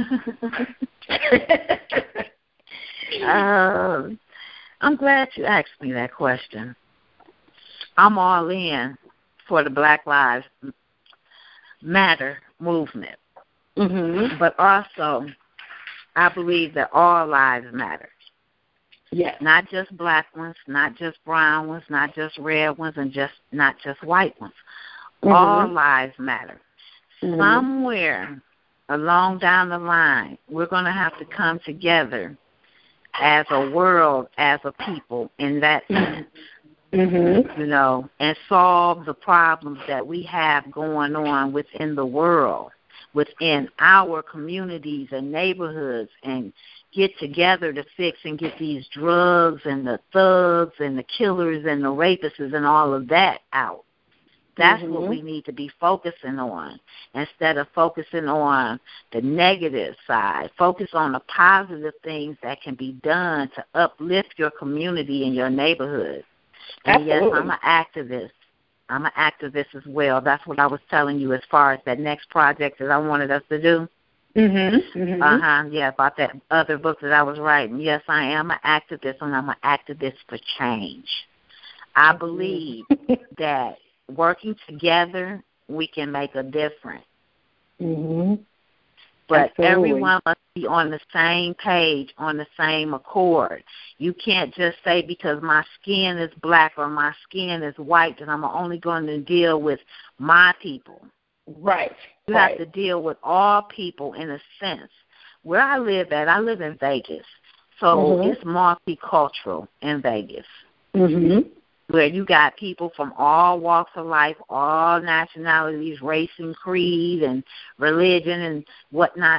um, I'm glad you asked me that question. I'm all in for the Black Lives Matter movement. Mm-hmm. But also, I believe that all lives matter. Yes. Not just black ones, not just brown ones, not just red ones, and just not just white ones. Mm-hmm. All lives matter. Mm-hmm. Somewhere along down the line, we're going to have to come together as a world, as a people, in that sense. Mm-hmm. You know, and solve the problems that we have going on within the world, within our communities and neighborhoods, and get together to fix and get these drugs and the thugs and the killers and the rapists and all of that out. That's mm-hmm. what we need to be focusing on instead of focusing on the negative side. Focus on the positive things that can be done to uplift your community and your neighborhood. And yes, I'm an activist. I'm an activist as well. That's what I was telling you as far as that next project that I wanted us to do. Mm-hmm. mm-hmm. Uh-huh, yeah, about that other book that I was writing. Yes, I am an activist, and I'm an activist for change. I believe that working together, we can make a difference. Mm-hmm. But Absolutely. Everyone must be on the same page, on the same accord. You can't just say because my skin is black or my skin is white that I'm only going to deal with my people. Right. You right. have to deal with all people in a sense. Where I live at, I live in Vegas. So mm-hmm. it's multicultural in Vegas. Mm-hmm. Where you got people from all walks of life, all nationalities, race and creed and religion and whatnot.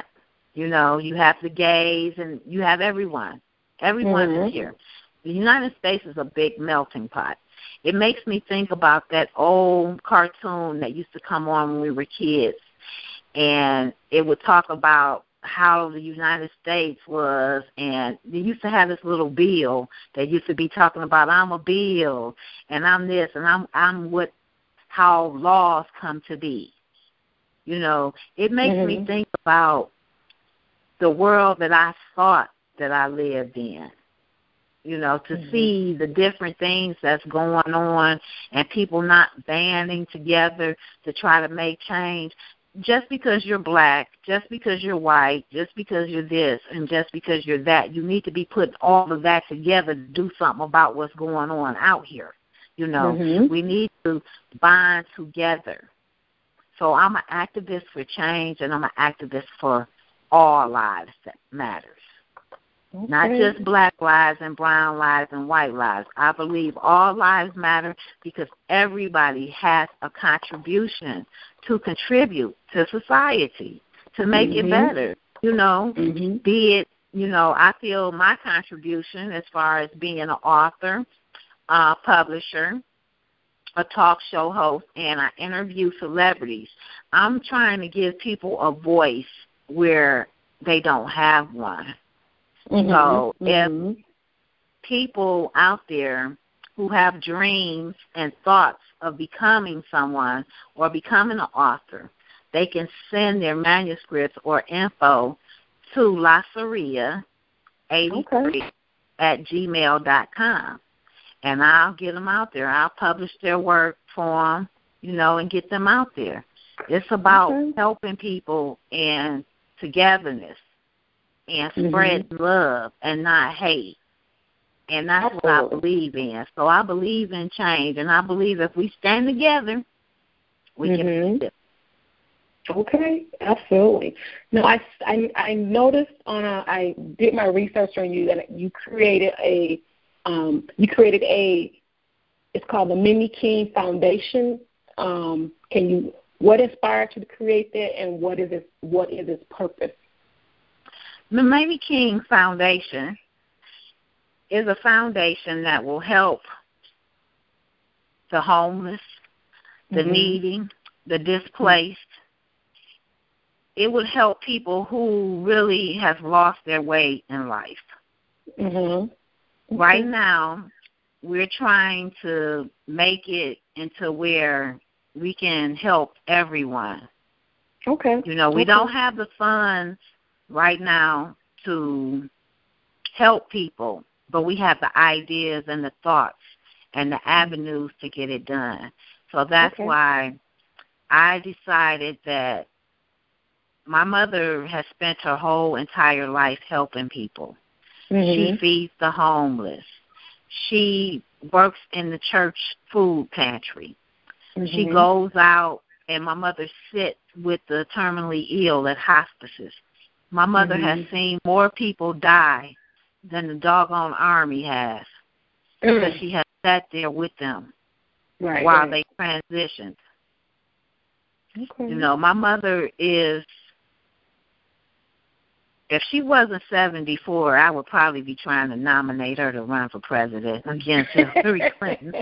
You know, you have the gays and you have everyone. Everyone mm-hmm. is here. The United States is a big melting pot. It makes me think about that old cartoon that used to come on when we were kids, and it would talk about how the United States was, and they used to have this little bill that used to be talking about, I'm a bill, and I'm this, and I'm I'm what, how laws come to be. You know, it makes mm-hmm. me think about the world that I thought that I lived in. You know, to mm-hmm. see the different things that's going on and people not banding together to try to make change. Just because you're black, just because you're white, just because you're this, and just because you're that, you need to be putting all of that together to do something about what's going on out here. You know, mm-hmm. we need to bind together. So I'm an activist for change, and I'm an activist for all lives that matters. Okay. Not just black lives and brown lives and white lives. I believe all lives matter because everybody has a contribution to contribute to society, to make mm-hmm. it better. You know, mm-hmm. be it, you know, I feel my contribution as far as being an author, uh, publisher, a talk show host, and I interview celebrities. I'm trying to give people a voice where they don't have one. Mm-hmm. So mm-hmm. if people out there who have dreams and thoughts of becoming someone or becoming an author, they can send their manuscripts or info to lasaria eighty-three okay. at gmail dot com. And I'll get them out there. I'll publish their work for them, you know, and get them out there. It's about okay. helping people and togetherness and spread mm-hmm. love and not hate. And that's Absolutely. What I believe in. So I believe in change, and I believe if we stand together, we mm-hmm. can make it. Okay, absolutely. No, I, I, I noticed on a, I did my research on you that you created a, um, you created a, it's called the Mamie King Foundation. Um, can you, what inspired you to create that, and what is its, what is its purpose? The Mamie King Foundation is a foundation that will help the homeless, the mm-hmm. needy, the displaced. It would help people who really have lost their way in life. Mm-hmm. Right now, we're trying to make it into where we can help everyone. Okay. You know, we okay. don't have the funds right now to help people, but we have the ideas and the thoughts and the avenues to get it done. So that's okay. why I decided that my mother has spent her whole entire life helping people. Mm-hmm. She feeds the homeless. She works in the church food pantry. Mm-hmm. She goes out, and my mother sits with the terminally ill at hospices. My mother mm-hmm. has seen more people die than the doggone army has mm-hmm. because she has sat there with them right, while right. they transitioned. Okay. You know, my mother is, if she wasn't seventy-four, I would probably be trying to nominate her to run for president against Hillary Clinton.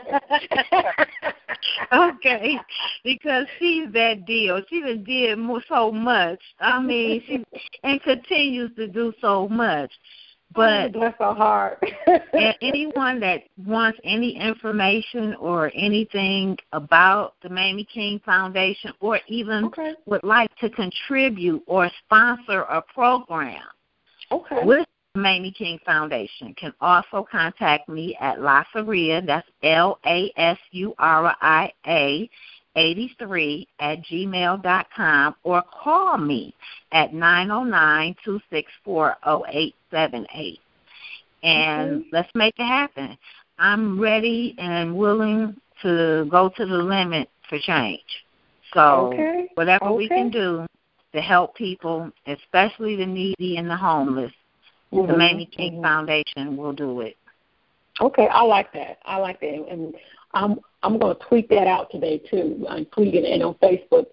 Okay, because she's that deal. She done did more, so much. I mean, she and continues to do so much. But oh, bless her heart. And anyone that wants any information or anything about the Mamie King Foundation, or even okay. would like to contribute or sponsor a program okay. with the Mamie King Foundation, can also contact me at Lasaria, that's L A S U R I A, eighty-three at gmail dot com, or call me at nine oh nine, two six four, oh eight seven eight. And okay. let's make it happen. I'm ready and willing to go to the limit for change. So okay. whatever okay. we can do to help people, especially the needy and the homeless, mm-hmm. the Mamie King mm-hmm. Foundation will do it. Okay, I like that. I like that, and I'm I'm going to tweet that out today too. I'm tweeting it on Facebook.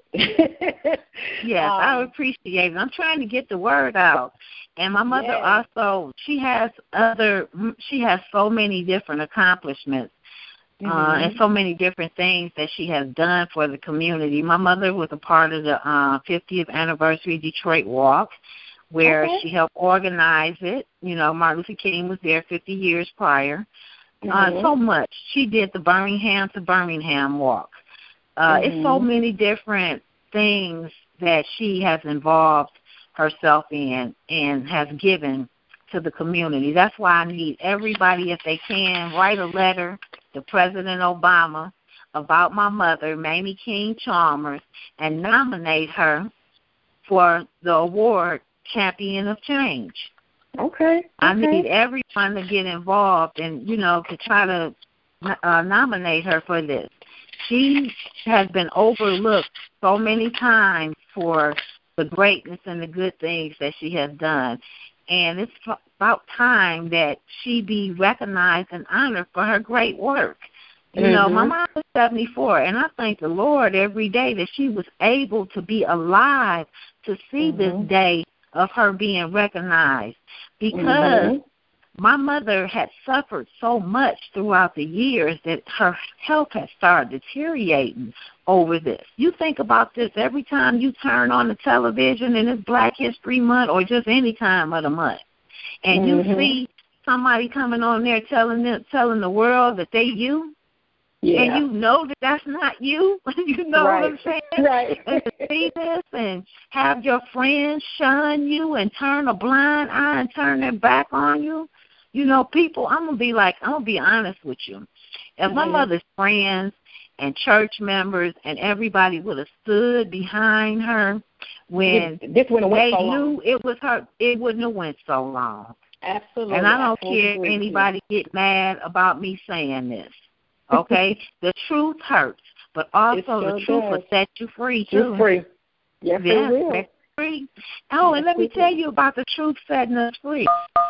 Yes, um, I appreciate it. I'm trying to get the word out. And my mother yes. also, she has other, she has so many different accomplishments. Mm-hmm. Uh, and so many different things that she has done for the community. My mother was a part of the uh, fiftieth anniversary Detroit Walk, where okay. she helped organize it. You know, Martin Luther King was there fifty years prior. Mm-hmm. Uh, so much. She did the Birmingham to Birmingham Walk. Uh, mm-hmm. It's so many different things that she has involved herself in and has given to the community. That's why I need everybody, if they can, write a letter to President Obama about my mother, Mamie King Chalmers, and nominate her for the award Champion of Change. Okay. okay. I need everyone to get involved and, you know, to try to uh, nominate her for this. She has been overlooked so many times for the greatness and the good things that she has done. And it's about time that she be recognized and honored for her great work. You mm-hmm. know, my mom was seventy-four, and I thank the Lord every day that she was able to be alive to see mm-hmm. this day of her being recognized, because mm-hmm. my mother had suffered so much throughout the years that her health had started deteriorating over this. You think about this every time you turn on the television and it's Black History Month or just any time of the month, and mm-hmm. you see somebody coming on there telling them, telling the world that they you, yeah. and you know that that's not you. You know right. what I'm saying? Right. And to see this and have your friends shun you and turn a blind eye and turn their back on you. You know, people, I'm going to be like, I'm going to be honest with you. If my mm-hmm. mother's friends and church members and everybody would have stood behind her when this, this went they so knew long. it was her, it wouldn't have went so long. Absolutely. And I don't Absolutely. care if anybody get mad about me saying this. Okay? The truth hurts, but also sure the truth does. will set you free, too. You're free. Yes, yeah, it will. Free. Oh, and let me tell you about the truth setting us free.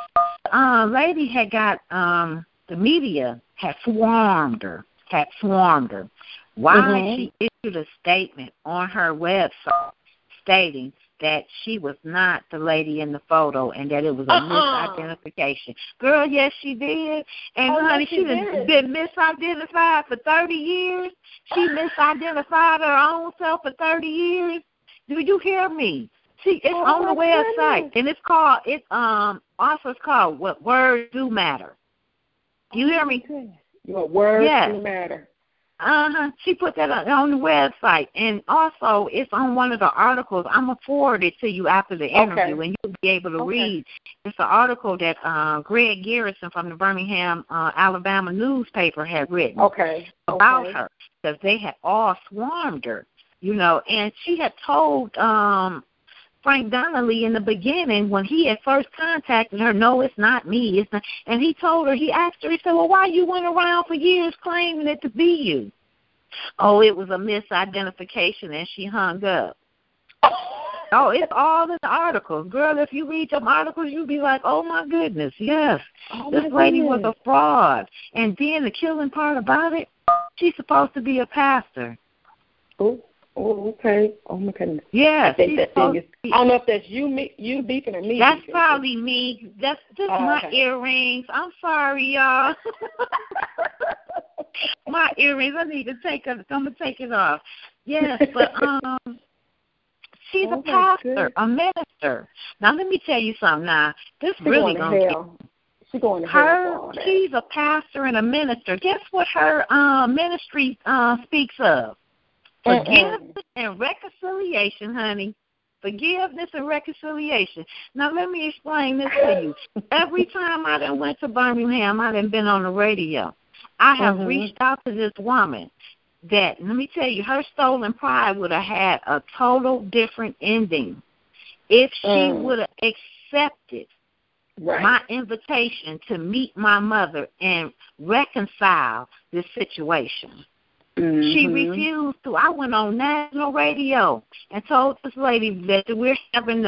Uh, lady had got, um, the media had swarmed her, had swarmed her. Why mm-hmm. she issued a statement on her website stating that she was not the lady in the photo and that it was a uh-uh. misidentification. Girl, yes, she did. And, oh, honey, yes, she has been misidentified for thirty years. She misidentified her own self for thirty years. Do you hear me? See, it's oh, on the website, goodness. and it's called, it's um also it's called What Words Do Matter. You hear me? What words yes. do matter. Uh-huh. She put that on the website, and also it's on one of the articles. I'm going to forward it to you after the interview, okay. and you'll be able to okay. read. It's an article that uh, Greg Garrison from the Birmingham, uh, Alabama newspaper had written okay. about okay. her, because they had all swarmed her, you know, and she had told um, Frank Donnelly in the beginning when he had first contacted her, no, it's not me. It's not. And he told her, he asked her, he said, well, why you went around for years claiming it to be you? Oh, it was a misidentification, and she hung up. Oh, it's all in the articles. Girl, if you read them articles, you'll be like, oh, my goodness, yes. Oh, this lady goodness. was a fraud. And then the killing part about it, she's supposed to be a pastor. Oh. Oh, okay. Oh, my goodness. Yeah. I, think that thing is, I don't know if that's you me, you beeping or me. That's beeping. probably me. That's just oh, my okay. earrings. I'm sorry, y'all. My earrings. I need to take it. I'm going to take it off. Yes, but um, she's oh, a pastor, a minister. Now, let me tell you something now. This She's really going to hell. She's going to her, hell. She's a pastor and a minister. Guess what her uh, ministry uh, speaks of? Forgiveness Uh-uh. and reconciliation, honey. Forgiveness and reconciliation. Now, let me explain this to you. Every time I done went to Birmingham, I done been on the radio. I have mm-hmm. reached out to this woman that, let me tell you, her stolen pride would have had a total different ending if she mm. would have accepted right. my invitation to meet my mother and reconcile this situation. Mm-hmm. She refused to. I went on national radio and told this lady that we're having a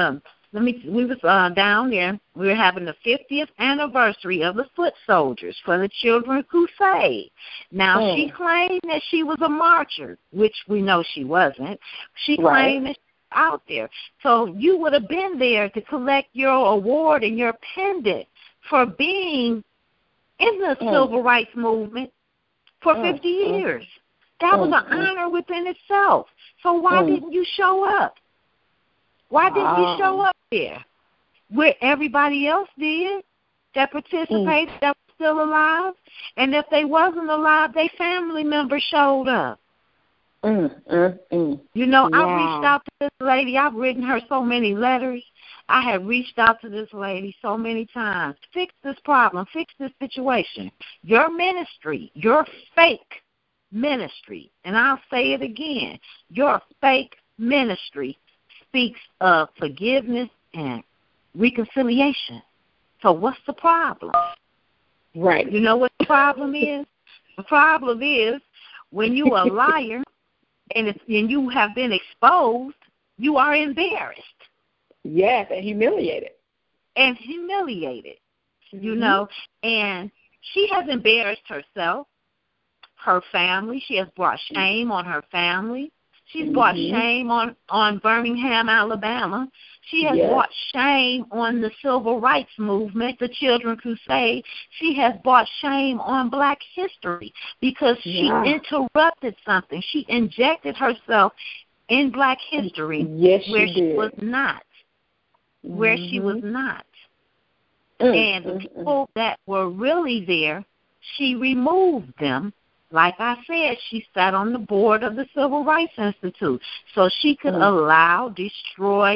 let me, we was uh, down there. We were having the fiftieth anniversary of the Foot Soldiers for the Children's Crusade. Now, mm. she claimed that she was a marcher, which we know she wasn't. She right. claimed that she was out there. So you would have been there to collect your award and your pendant for being in the mm. civil rights movement for mm. fifty years. That mm. was an honor within itself. So why mm. didn't you show up? Why didn't wow. you show up there where everybody else did that participated, mm. that was still alive? And if they wasn't alive, their family members showed up. Mm, mm, mm. You know, wow. I reached out to this lady. I've written her so many letters. I have reached out to this lady so many times. Fix this problem. Fix this situation. Your ministry, your fake ministry, and I'll say it again, your fake ministry speaks of forgiveness and reconciliation. So what's the problem? Right. You know what the problem is? The problem is when you are a liar and, it's, and you have been exposed, you are embarrassed. Yes, and humiliated. And humiliated, mm-hmm. you know. And she has embarrassed herself, her family. She has brought shame on her family. She's mm-hmm. brought shame on, on Birmingham, Alabama. She has yes. brought shame on the civil rights movement, the Children's Crusade. She has brought shame on Black history because yeah. she interrupted something. She injected herself in Black history yes, where she, she did. was not. Where mm-hmm. she was not. Mm-hmm. And the people that were really there, she removed them. Like I said, she sat on the board of the Civil Rights Institute. So she could mm-hmm. allow, destroy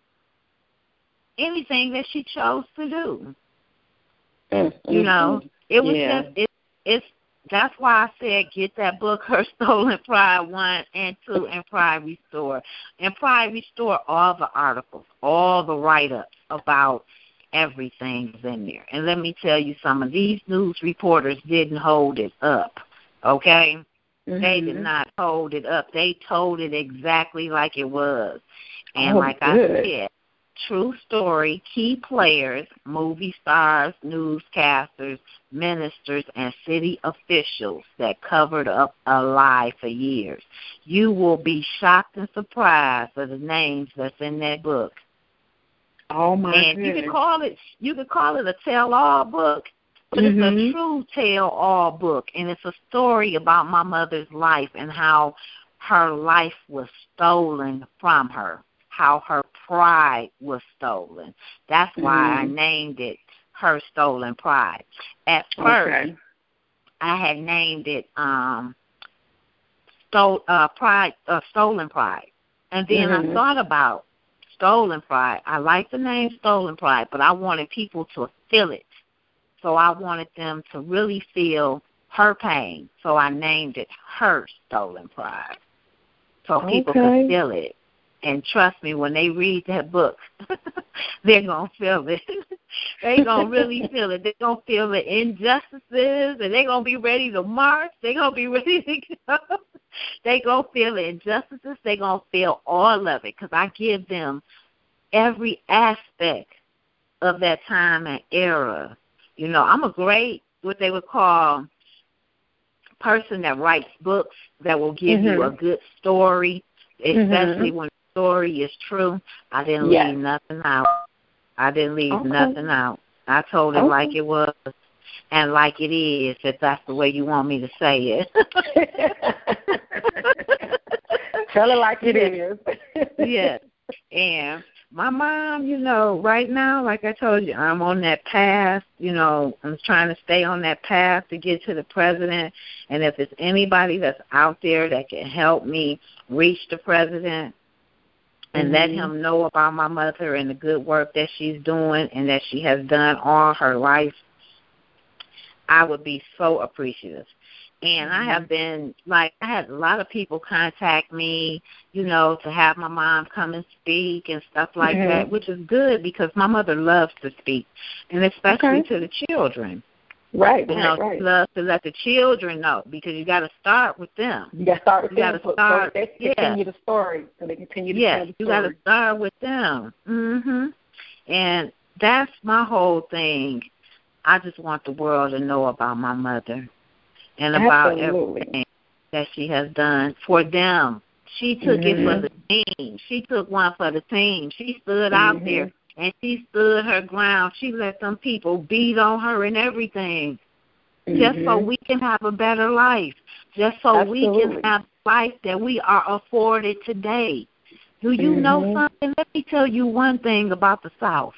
anything that she chose to do. Mm-hmm. You know, it was yeah. just, it, it's, that's why I said get that book, Her Stolen Pride one and two, and Pride Restore. And Pride Restore all the articles, all the write-ups about everything is in there. And let me tell you, some of these news reporters didn't hold it up, okay? Mm-hmm. They did not hold it up. They told it exactly like it was. And oh, like good. I said, true story, key players, movie stars, newscasters, ministers, and city officials that covered up a lie for years. You will be shocked and surprised at the names that's in that book. Oh my And goodness. you can call it you can call it a tell-all book, but mm-hmm. it's a true tell-all book, and it's a story about my mother's life and how her life was stolen from her, how her pride was stolen. That's why mm-hmm. I named it Her Stolen Pride. At first, okay. I had named it um, stole, uh, Pride, uh, Stolen Pride. And then mm-hmm. I thought about Stolen Pride. I like the name Stolen Pride, but I wanted people to feel it. So I wanted them to really feel her pain. So I named it Her Stolen Pride. So people okay. could feel it. And trust me, when they read that book, they're going to feel it. They're going to really feel it. They're going to feel the injustices, and they're going to be ready to march. They're going to be ready to go. They're going to feel the injustices. They're going to feel all of it because I give them every aspect of that time and era. You know, I'm a great, what they would call, person that writes books that will give mm-hmm. you a good story, especially mm-hmm. when the story is true. I didn't yes. leave nothing out. I didn't leave okay. nothing out. I told it okay. like it was and like it is, if that's the way you want me to say it. Tell it like it is. Yes. And my mom, you know, right now, like I told you, I'm on that path. You know, I'm trying to stay on that path to get to the president. And if there's anybody that's out there that can help me reach the president and mm-hmm. let him know about my mother and the good work that she's doing and that she has done all her life, I would be so appreciative. And I have been, like, I had a lot of people contact me, you know, to have my mom come and speak and stuff like mm-hmm. that, which is good because my mother loves to speak, and especially okay. to the children. Right, you right, know, right. She loves to let the children know because you got to start with them. You got to start with you them. You got to start. So they yeah. continue the story. So they continue to yes, tell the you story. got to start with them. Mhm. And that's my whole thing. I just want the world to know about my mother and about Absolutely. everything that she has done for them. She took mm-hmm. it for the team. She took one for the team. She stood mm-hmm. out there, and she stood her ground. She let them people beat on her and everything, mm-hmm. just so we can have a better life, just so Absolutely. we can have life that we are afforded today. Do you mm-hmm. know something? Let me tell you one thing about the South.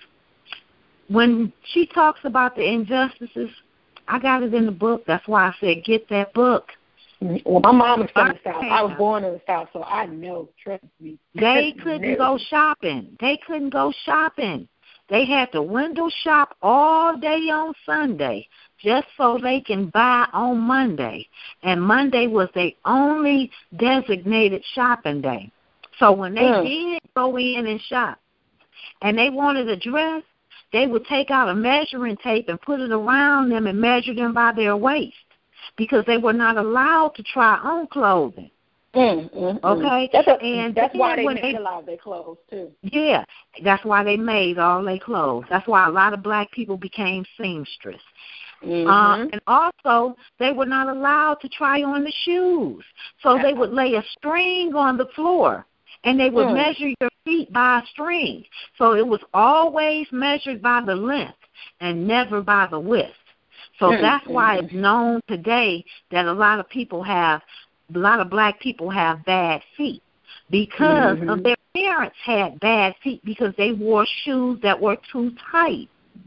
When she talks about the injustices, I got it in the book. That's why I said get that book. Well, my mom is from the South. I was born in the South, so I know. Trust me. They couldn't go shopping. They couldn't go shopping. They had to window shop all day on Sunday just so they can buy on Monday. And Monday was their only designated shopping day. So when they mm. did go in and shop and they wanted a dress, they would take out a measuring tape and put it around them and measure them by their waist, because they were not allowed to try on clothing. Mm, mm, okay? That's, a, and that's why they made a lot of their clothes, too. Yeah, that's why they made all their clothes. That's why a lot of black people became seamstress. Mm-hmm. Uh, and also, they were not allowed to try on the shoes. So they would lay a string on the floor, and they would mm. measure your feet by a string. So it was always measured by the length and never by the width. So mm-hmm. that's why it's known today that a lot of people have, a lot of black people have bad feet, because mm-hmm. of their parents had bad feet because they wore shoes that were too tight.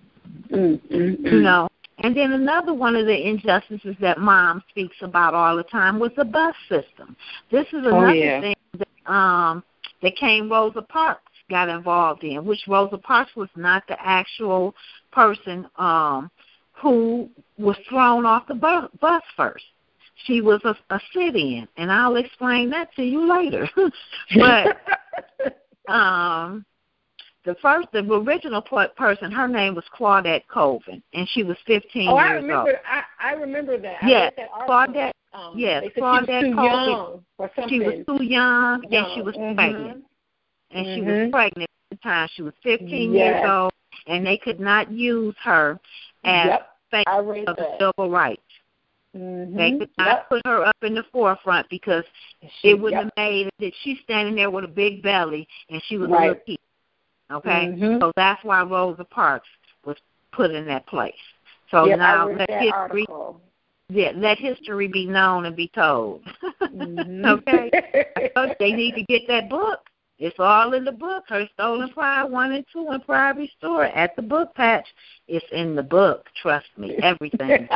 Mm-hmm. You know. And then another one of the injustices that Mom speaks about all the time was the bus system. This is another oh, yeah. thing that, um, that Kane Rosa Parks got involved in, which Rosa Parks was not the actual person um, who was thrown off the bu- bus first. She was a, a sit-in, and I'll explain that to you later. But um, the first, the original person, her name was Claudette Colvin, and she was fifteen oh, years I remember, old. I, I remember that. Yes, I Claudette. Um, yes, Claudette she was too Colvin. Young or something. She was too young, young. and she was mm-hmm. pregnant. And mm-hmm. she was pregnant at the time. She was fifteen yes. years old, and they could not use her as yep. face I read of that. civil rights. Mm-hmm. They could not yep. put her up in the forefront because she, it wouldn't yep. have made that she's standing there with a big belly and she was right. a little kid. Okay? Mm-hmm. So that's why Rosa Parks was put in that place. So yep, now I read let that history article. Yeah, let history be known and be told. Mm-hmm. Okay? They need to get that book. It's all in the book. Her Stolen Pride one and two and Pride Restored at the book patch. It's in the book. Trust me. Everything.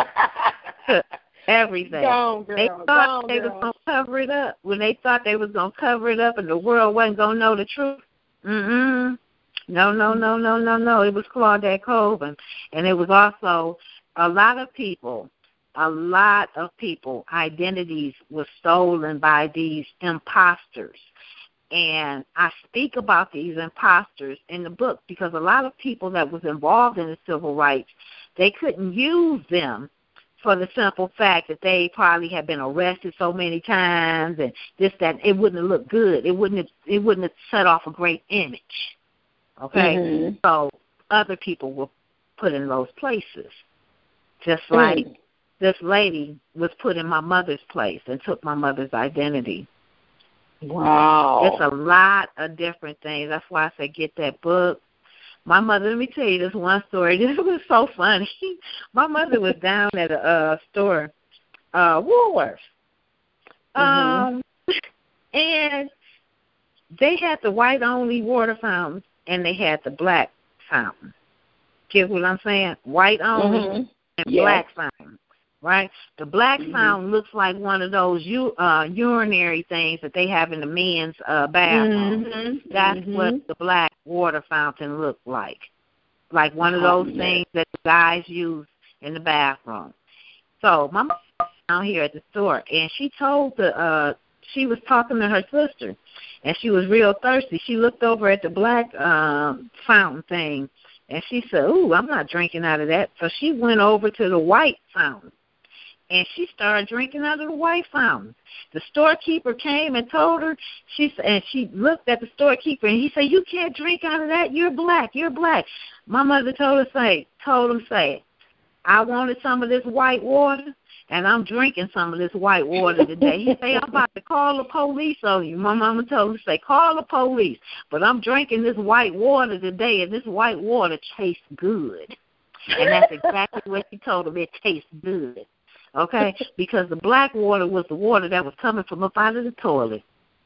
Everything. Go, girl. They thought Go, they girl. was going to cover it up. When they thought they was going to cover it up and the world wasn't going to know the truth. Mm-mm. No, no, no, no, no, no. It was Claudette Colvin. And it was also a lot of people, a lot of people, identities were stolen by these imposters. And I speak about these imposters in the book because a lot of people that was involved in the civil rights, they couldn't use them for the simple fact that they probably had been arrested so many times and this, that. It wouldn't have looked good. It wouldn't have, it wouldn't have set off a great image. Okay? Mm-hmm. So other people were put in those places. Just like mm. this lady was put in my mother's place and took my mother's identity. Wow. It's a lot of different things. That's why I say get that book. My mother, let me tell you this one story. This was so funny. My mother was down at a uh, store, uh, Woolworths. Mm-hmm. Um, and they had the white-only water fountain, and they had the black fountain. Get what I'm saying? White-only mm-hmm. and yeah. black fountain. Right? The black mm-hmm. fountain looks like one of those u- uh, urinary things that they have in the men's uh, bathroom. Mm-hmm. That's mm-hmm. what the black water fountain looked like. Like one of those oh, things that the guys use in the bathroom. So my mom was down here at the store, and she told the, uh, she was talking to her sister, and she was real thirsty. She looked over at the black uh, fountain thing, and she said, ooh, I'm not drinking out of that. So she went over to the white fountain. and she started drinking out of the white fountain. The storekeeper came and told her, she and she looked at the storekeeper, and he said, "You can't drink out of that. You're black. You're black." My mother told her, say, told him, say, "I wanted some of this white water, and I'm drinking some of this white water today." He said, "I'm about to call the police on you." My mama told him, say, "Call the police, but I'm drinking this white water today, and this white water tastes good." And that's exactly what she told him. It tastes good, okay? Because the black water was the water that was coming from up out of the toilet.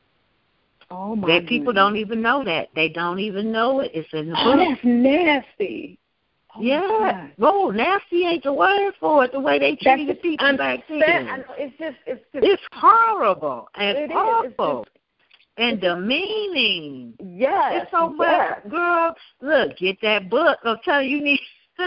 Oh, my That people don't even know that. They don't even know it. It's in the Oh, book. that's nasty. Oh, Yeah. Oh, nasty ain't the word for it, the way they treated That's people unfair. back then. I know, it's just, it's just. It's horrible and It is. It's awful just- and demeaning. Yes. It's so much. yes. Girl, look, get that book. I'm telling you, you need.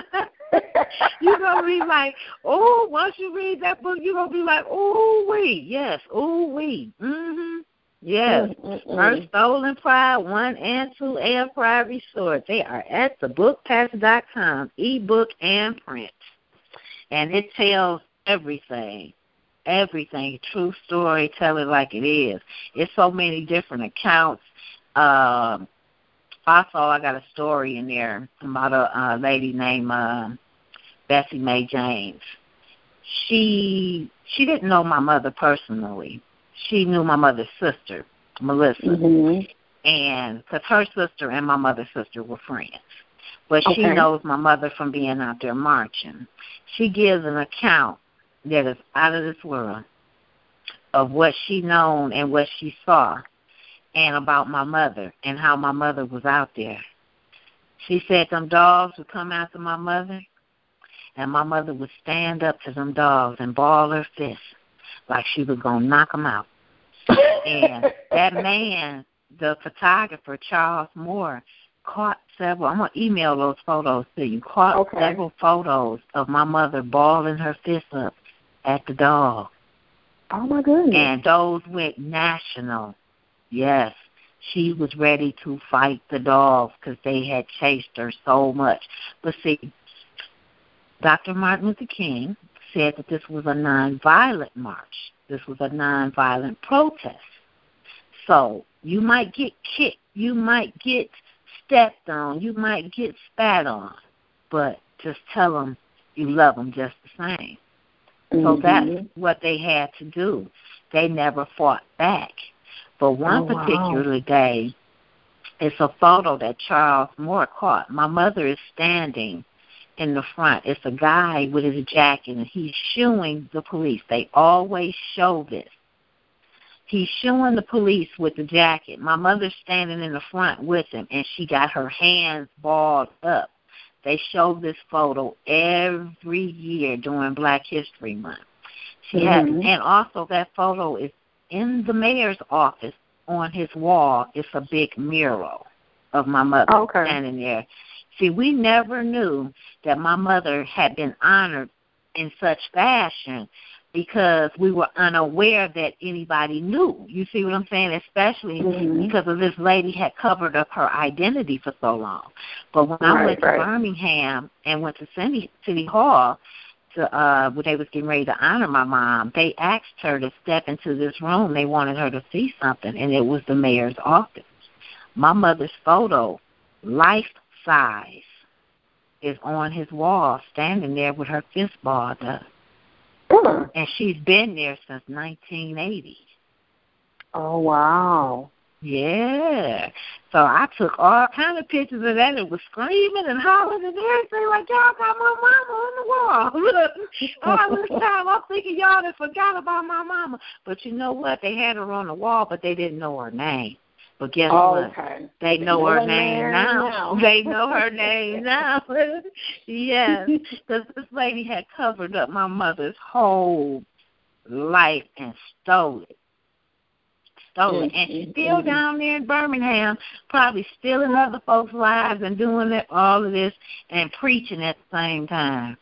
You're going to be like, oh, once you read that book, you're going to be like, oh, wee. Yes, oh, wee. Mm-hmm. Yes. Mm-mm-mm. Her Stolen Pride, one and two, and Pride Restored. They are at the book pass dot com, ebook and print. And it tells everything, everything, true story, tell it like it is. It's so many different accounts. Um, also, I got a story in there about a, a lady named uh, Bessie Mae James. She she didn't know my mother personally. She knew my mother's sister, Melissa, mm-hmm. and because her sister and my mother's sister were friends. But Okay. she knows my mother from being out there marching. She gives an account that is out of this world of what she known and what she saw and about my mother and how my mother was out there. She said them dogs would come after my mother, and my mother would stand up to them dogs and ball her fists like she was going to knock them out. And that man, the photographer, Charles Moore, caught several, I'm going to email those photos to you, caught Okay. several photos of my mother balling her fists up at the dog. Oh, my goodness. And those went national. Yes, she was ready to fight the dogs because they had chased her so much. But see, Doctor Martin Luther King said that this was a nonviolent march. This was a nonviolent protest. So you might get kicked, you might get stepped on, you might get spat on, but just tell them you love them just the same. Mm-hmm. So that's what they had to do. They never fought back. But one oh, particular wow. day, it's a photo that Charles Moore caught. My mother is standing in the front. It's a guy with his jacket, and he's shooing the police. They always show this. He's shooing the police with the jacket. My mother's standing in the front with him, and she got her hands balled up. They show this photo every year during Black History Month. She mm-hmm. had, and also that photo is in the mayor's office on his wall. It's a big mural of my mother okay. standing there. See, we never knew that my mother had been honored in such fashion because we were unaware that anybody knew. You see what I'm saying? Especially mm-hmm. because of this lady had covered up her identity for so long. But when right, I went to right. Birmingham and went to City, City Hall, to, uh, when they was getting ready to honor my mom, they asked her to step into this room. They wanted her to see something, and it was the mayor's office. My mother's photo, life size, is on his wall, standing there with her fist balled up. Mm. And she's been there since nineteen eighty. Oh, wow. Yeah. So I took all kind of pictures of that and was screaming and hollering and everything like, y'all got my mama on the wall. Look, all this time I'm thinking y'all done forgot about my mama. But you know what? They had her on the wall, but they didn't know her name. But guess oh, what? Okay. They know, know her, her name, name now. now. They know her name now. Yes, because this lady had covered up my mother's whole life and stole it. Stole it. And she's still down there in Birmingham, probably stealing other folks' lives and doing it, all of this and preaching at the same time.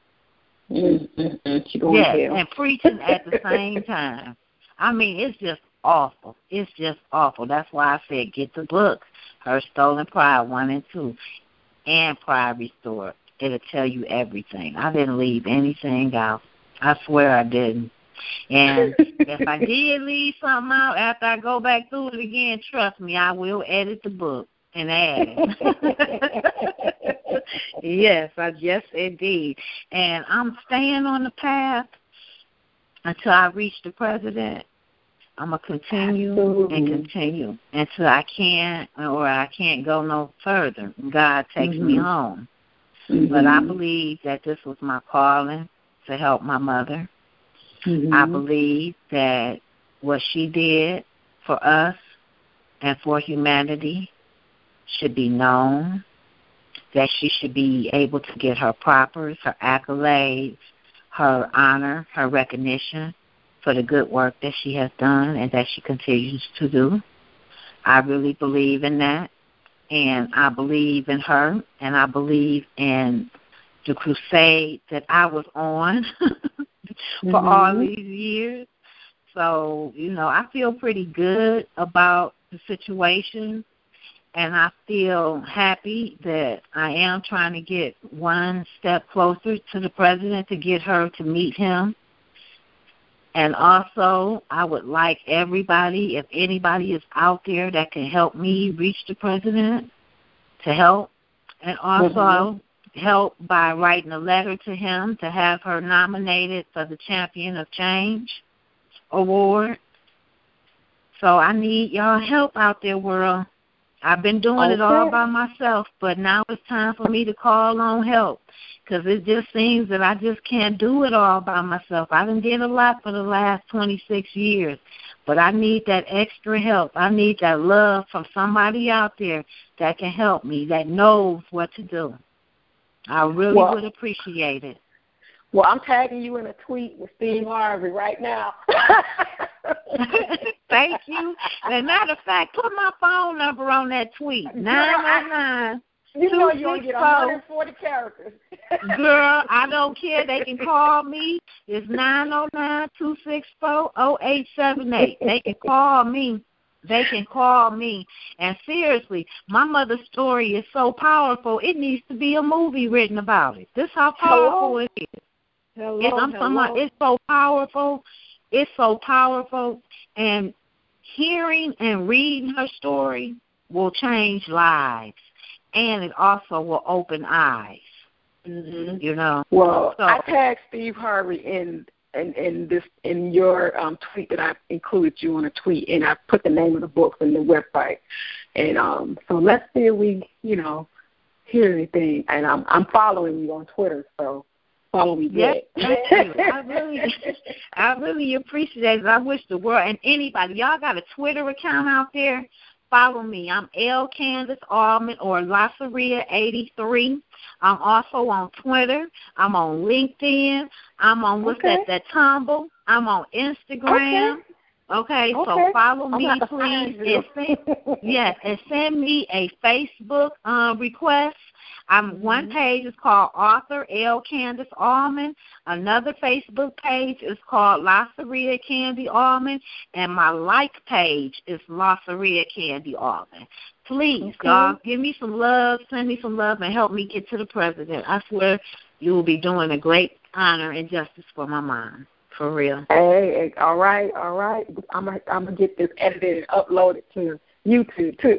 Mm-hmm. She going yes, to hell. and preaching at the same time. I mean, it's just awful. It's just awful. That's why I said get the books, Her Stolen Pride one and two, and Pride Restored. It'll tell you everything. I didn't leave anything out. I swear I didn't. And if I did leave something out after I go back through it again, trust me, I will edit the book and add it. Yes, I yes indeed. And I'm staying on the path until I reach the president. I'm going to continue Absolutely. and continue until I can't or I can't go no further. God takes mm-hmm. me home. Mm-hmm. But I believe that this was my calling to help my mother. Mm-hmm. I believe that what she did for us and for humanity should be known, that she should be able to get her propers, her accolades, her honor, her recognition for the good work that she has done and that she continues to do. I really believe in that, and I believe in her, and I believe in the crusade that I was on for mm-hmm. all these years. So, you know, I feel pretty good about the situation, and I feel happy that I am trying to get one step closer to the president to get her to meet him. And also, I would like everybody, if anybody is out there that can help me reach the president, to help. And also mm-hmm. help by writing a letter to him to have her nominated for the Champion of Change Award. So I need y'all help out there, world. I've been doing okay. it all by myself, but now it's time for me to call on help, because it just seems that I just can't do it all by myself. I done did a lot for the last twenty-six years, but I need that extra help. I need that love from somebody out there that can help me, that knows what to do. I really well, would appreciate it. Well, I'm tagging you in a tweet with Steve Harvey right now. Thank you. As a matter of fact, put my phone number on that tweet, nine oh nine. You know you'll get one hundred forty characters. Girl, I don't care. They can call me. It's nine oh nine, two six four, oh eight seven eight. They can call me. They can call me. And seriously, my mother's story is so powerful, it needs to be a movie written about it. This is how powerful hello? it is. Hello, and I'm hello. About, it's so powerful. It's so powerful. And hearing and reading her story will change lives. And it also will open eyes. Mm-hmm. You know. Well, so, I tagged Steve Harvey in in, in this in your um, tweet that I included you on a tweet, and I put the name of the book and the website. And um, so let's see if we, you know, hear anything. And I'm I'm following you on Twitter, so follow me back. Yes, thank you. I really, I really appreciate it. I wish the world and anybody, y'all got a Twitter account out there? Follow me. I'm L. Candace Allman or Lasaria eighty-three. I'm also on Twitter. I'm on LinkedIn. I'm on what's okay. that, that Tumble. I'm on Instagram. Okay, okay, okay. so follow me, please. And send, yes, and send me a Facebook uh, request. I'm mm-hmm. One page is called Author L. Candace Allman. Another Facebook page is called Lasaria Candy Allman, and my like page is Lasaria Candy Allman. Please, okay. y'all, give me some love, send me some love, and help me get to the president. I swear you will be doing a great honor and justice for my mom, for real. Hey, all right, all right. I'm gonna I'm gonna get this edited and uploaded to YouTube too.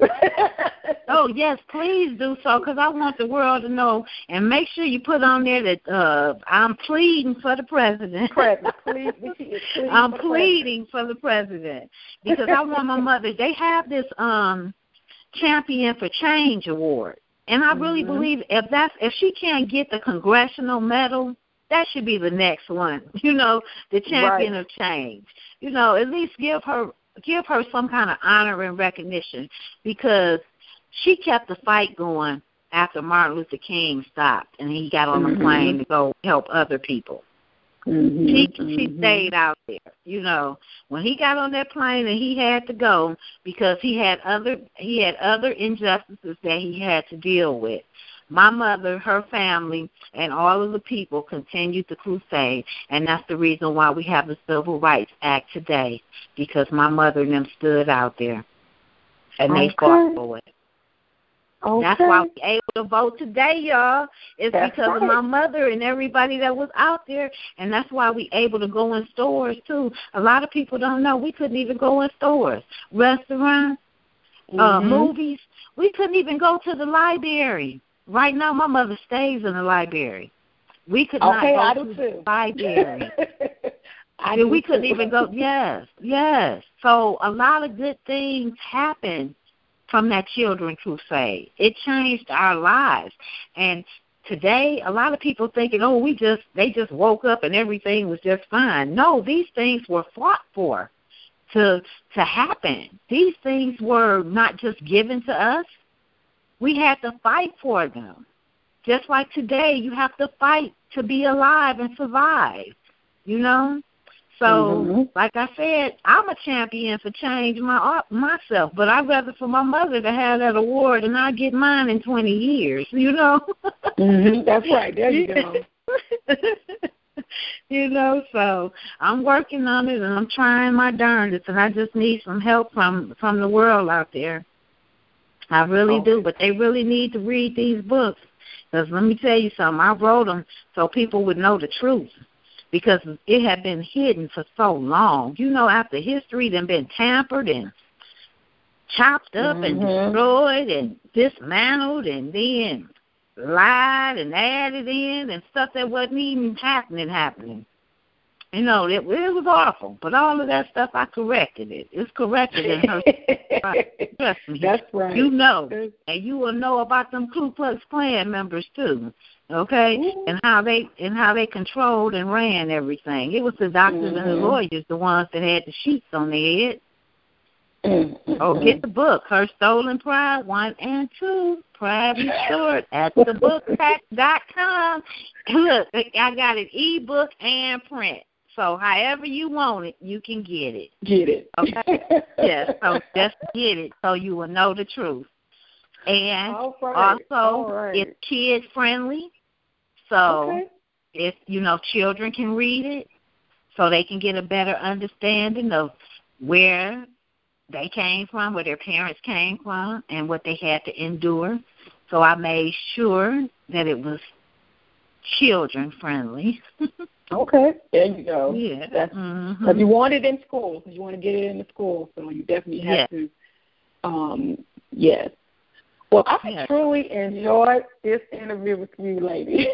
Oh yes, please do so, because I want the world to know. And make sure you put on there that uh, I'm pleading for the president. President, please, please I'm for pleading president. for the president because I want my mother. They have this um, Champion for Change award, and I really mm-hmm. believe if that's if she can't get the congressional medal, that should be the next one. You know, the Champion right. of Change. You know, at least give her. Give her some kind of honor and recognition, because she kept the fight going after Martin Luther King stopped and he got on mm-hmm. the plane to go help other people. Mm-hmm. She mm-hmm. she stayed out there, you know. When he got on that plane and he had to go because he had other he had other injustices that he had to deal with. My mother, her family, and all of the people continued the crusade, and that's the reason why we have the Civil Rights Act today, because my mother and them stood out there, and okay. they fought for it. Okay. That's why we're able to vote today, y'all. It's That's because right. of my mother and everybody that was out there, and that's why we able to go in stores, too. A lot of people don't know we couldn't even go in stores, restaurants, mm-hmm. uh, movies. We couldn't even go to the library. Right now, my mother stays in the library. We could not okay, go I to do the too. library. I mean, we too. couldn't even go. Yes, yes. So a lot of good things happened from that Children Crusade. It changed our lives. And today, a lot of people thinking, oh, we just they just woke up and everything was just fine. No, these things were fought for to to happen. These things were not just given to us. We had to fight for them. Just like today, you have to fight to be alive and survive, you know? So, mm-hmm. like I said, I'm a champion for change my myself, but I'd rather for my mother to have that award and I get mine in twenty years, you know? mm-hmm. That's right. There you go. You know, so I'm working on it and I'm trying my darndest, and I just need some help from, from the world out there. I really okay. do, but they really need to read these books. Because let me tell you something, I wrote them so people would know the truth, because it had been hidden for so long. You know, after history then been tampered and chopped up mm-hmm. and destroyed and dismantled and then lied and added in and stuff that wasn't even happening, happening. You know, it, it was awful, but all of that stuff, I corrected it. It's corrected in her. Trust me. That's right. You know, and you will know about them Ku Klux Klan members too, okay? Ooh. And how they and how they controlled and ran everything. It was the doctors mm-hmm. and the lawyers, the ones that had the sheets on their head. Mm-hmm. Oh, get the book, Her Stolen Pride, one and two, Pride Restored at the book pack dot com. Look, I got an ebook and print. So however you want it, you can get it. Get it. Okay? Yes, so just get it so you will know the truth. And All right. also, All right. it's kid-friendly. So okay. if, you know, children can read it so they can get a better understanding of where they came from, where their parents came from, and what they had to endure. So I made sure that it was children-friendly. Okay, there you go. Yeah. That's mm-hmm. because you want it in school, because you want to get it in the school, so you definitely have yes. to. Um, yes. Well, I yes. truly enjoyed this interview with you, lady.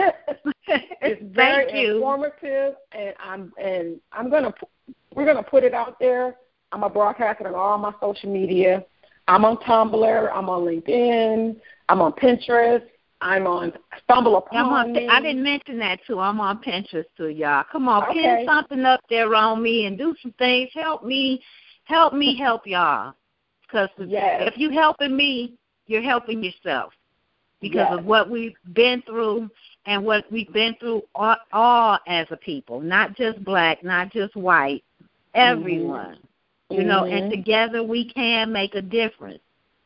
It's very Thank you. informative, and I'm and I'm gonna we're gonna put it out there. I'm gonna broadcast it on all my social media. I'm on Tumblr. I'm on LinkedIn. I'm on Pinterest. I'm on Stumble Upon I'm on, Me. I didn't mention that, too. I'm on Pinterest, too, y'all. Come on, okay. pin something up there on me and do some things. Help me, help me help y'all. Because yes. if you're helping me, you're helping yourself. Because yes. of what we've been through and what we've been through all, all as a people, not just black, not just white, everyone. Mm-hmm. You know, and together we can make a difference.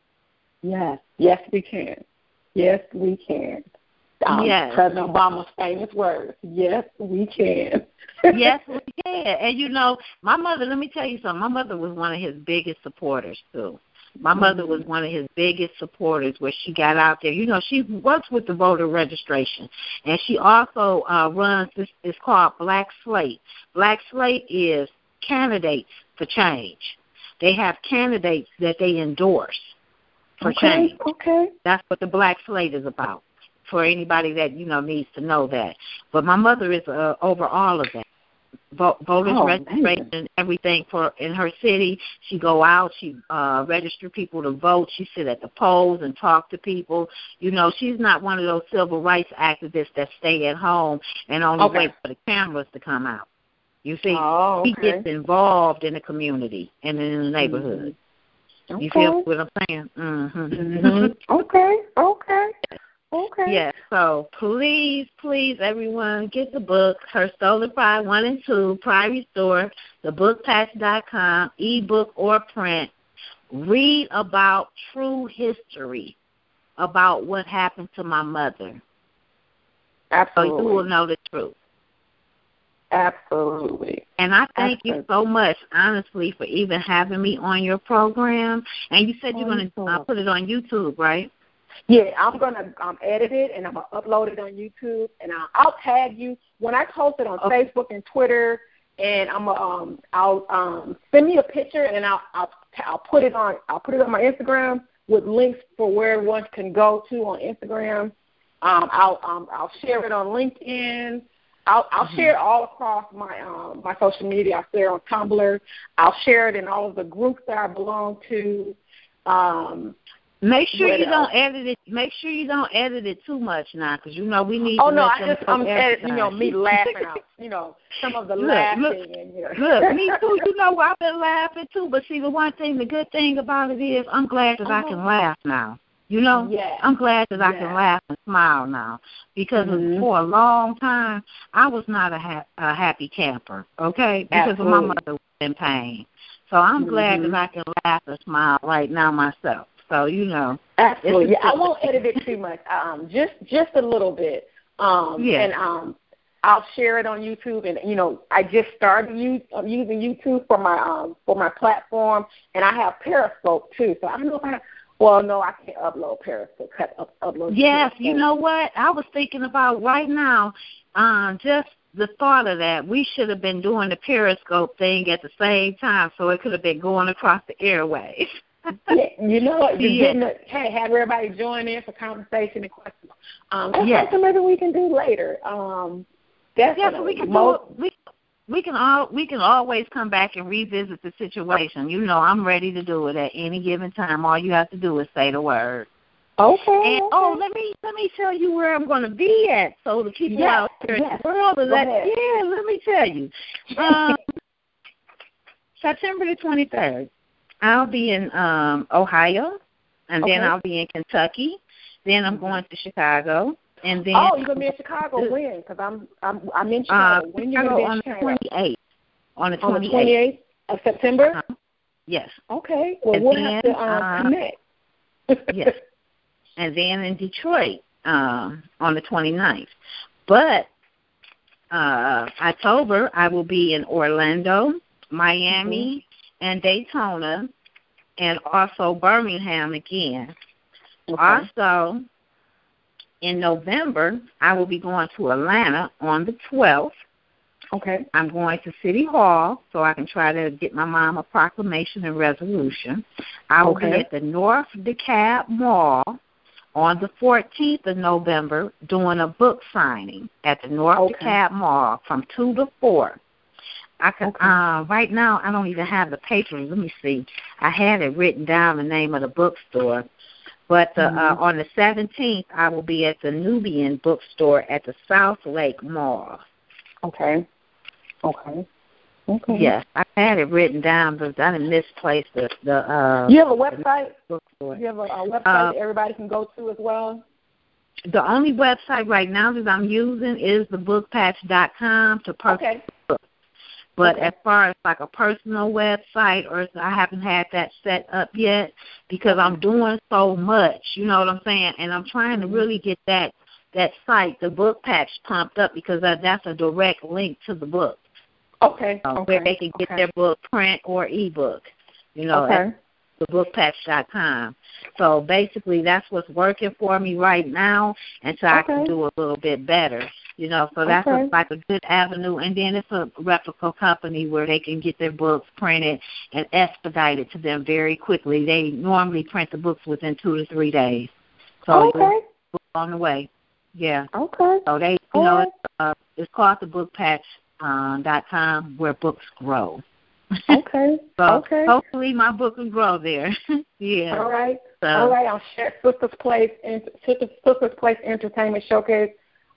Yes. Yes, we can. Yes, we can. Um, yes. President Obama's famous words. Yes, we can. yes, we can. And, you know, my mother, let me tell you something. My mother was one of his biggest supporters, too. My mm-hmm. mother was one of his biggest supporters where she got out there. You know, she works with the voter registration. And she also uh, runs this, it's called Black Slate. Black Slate is candidates for change. They have candidates that they endorse for okay, change. Okay. That's what the Black Slate is about, for anybody that, you know, needs to know that. But my mother is uh, over all of that. Vo- voters oh, registration, man. Everything for in her city. She go out, she uh, register people to vote. She sit at the polls and talk to people. You know, she's not one of those civil rights activists that stay at home and only okay. wait for the cameras to come out. You see, oh, okay. she gets involved in the community and in the neighborhood. Mm-hmm. Okay. You feel what I'm saying? Mm-hmm. Mm-hmm. Okay, okay, okay. Yes, so please, please, everyone, get the book, Her Stolen Pride one and two, Pride Restored, the book pack dot com, ebook or print. Read about true history, about what happened to my mother. Absolutely. So you will know the truth. Absolutely. And I thank Absolutely. you so much, honestly, for even having me on your program. And you said you're going to uh, put it on YouTube, right? Yeah, I'm gonna um, edit it and I'm gonna upload it on YouTube, and I'll, I'll tag you when I post it on Okay. Facebook and Twitter. And I'm um I'll um send me a picture, and I'll I'll I'll put it on I'll put it on my Instagram with links for where everyone can go to on Instagram. Um, I'll um I'll share it on LinkedIn. I'll I'll mm-hmm. share it all across my um my social media. I'll share it on Tumblr. I'll share it in all of the groups that I belong to. Um, Make sure you else? don't edit it. Make sure you don't edit it too much now, because you know we need. Oh to no, let I them just I'm editing, you know, me laughing out, you know, some of the look, laughing. Look, and, you know. look, me too. You know, I've been laughing too. But see, the one thing, the good thing about it is, I'm glad that uh-huh. I can laugh now. You know, yeah. I'm glad that yeah. I can laugh and smile now, because mm-hmm. for a long time I was not a, ha- a happy camper. Okay, because Absolutely. my mother was in pain. So I'm mm-hmm. glad that I can laugh and smile right now myself. So, you know. Absolutely. Yeah, I won't edit it too much. Um, just just a little bit. Um, yeah. And um, I'll share it on YouTube. And you know, I just started use, uh, using YouTube for my um for my platform, and I have Periscope too. So I don't know if I. Well, no, I can't upload Periscope. Up, upload. Yes, Periscope. You know what? I was thinking about right now. Um, just the thought of that, we should have been doing the Periscope thing at the same time, so it could have been going across the airwaves. Yeah, you know what? You're yeah. getting a, hey, have everybody join in for conversation and questions. Um, that's yes. something maybe we can do later. Um, definitely. Yeah, so we can Most, do it. We, we can all we can always come back and revisit the situation. You know, I'm ready to do it at any given time. All you have to do is say the word. Okay. And okay. oh, let me let me tell you where I'm going to be at, so the people yes, out there yes. in the world, Go let, ahead. yeah, let me tell you. Um, September the twenty-third. I'll be in um, Ohio, and okay. then I'll be in Kentucky. Then I'm going to Chicago, and then oh, you're gonna be in Chicago when? Because I'm I'm I'm in Chicago. Uh, when you gonna be in on Chicago? The twenty-eighth. On the on twenty-eighth. the twenty-eighth of September. Uh-huh. Yes. Okay. Well, and we'll then, have to um, uh, connect. yes. And then in Detroit um, on the twenty-ninth. But uh, October I will be in Orlando, Miami, mm-hmm. and Daytona, and also Birmingham again. Okay. Also, in November, I will be going to Atlanta on the twelfth. Okay. I'm going to City Hall so I can try to get my mom a proclamation and resolution. I will okay. be at the North DeKalb Mall on the fourteenth of November doing a book signing at the North okay. DeKalb Mall from two to four. I can, okay. uh, right now, I don't even have the paper. Let me see. I had it written down, the name of the bookstore. But the, mm-hmm. uh, on the seventeenth, I will be at the Nubian bookstore at the South Lake Mall. Okay. Okay. Okay. Yes, I had it written down, but I didn't misplace the. the uh, you have a website? Bookstore. You have a, a website uh, that everybody can go to as well? The only website right now that I'm using is the book patch dot com to purchase okay. books. But okay. as far as like a personal website, or I haven't had that set up yet because I'm doing so much, you know what I'm saying? And I'm trying to really get that that site, the Book Patch, pumped up because that, that's a direct link to the book. Okay. Uh, okay. Where they can get okay. their book print or ebook, you know, okay. at the book patch dot com. So basically that's what's working for me right now until okay. I can do a little bit better. You know, so that's okay. a, like a good avenue. And then it's a replica company where they can get their books printed and expedited to them very quickly. They normally print the books within two to three days. So okay. book on the way. Yeah. Okay. So they, you All know, right. it's, uh, it's called the book patch dot com where books grow. Okay. so okay. Hopefully my book will grow there. yeah. All right. So. All right. I'll share Sisters Place, Sisters, Sisters Place Entertainment Showcase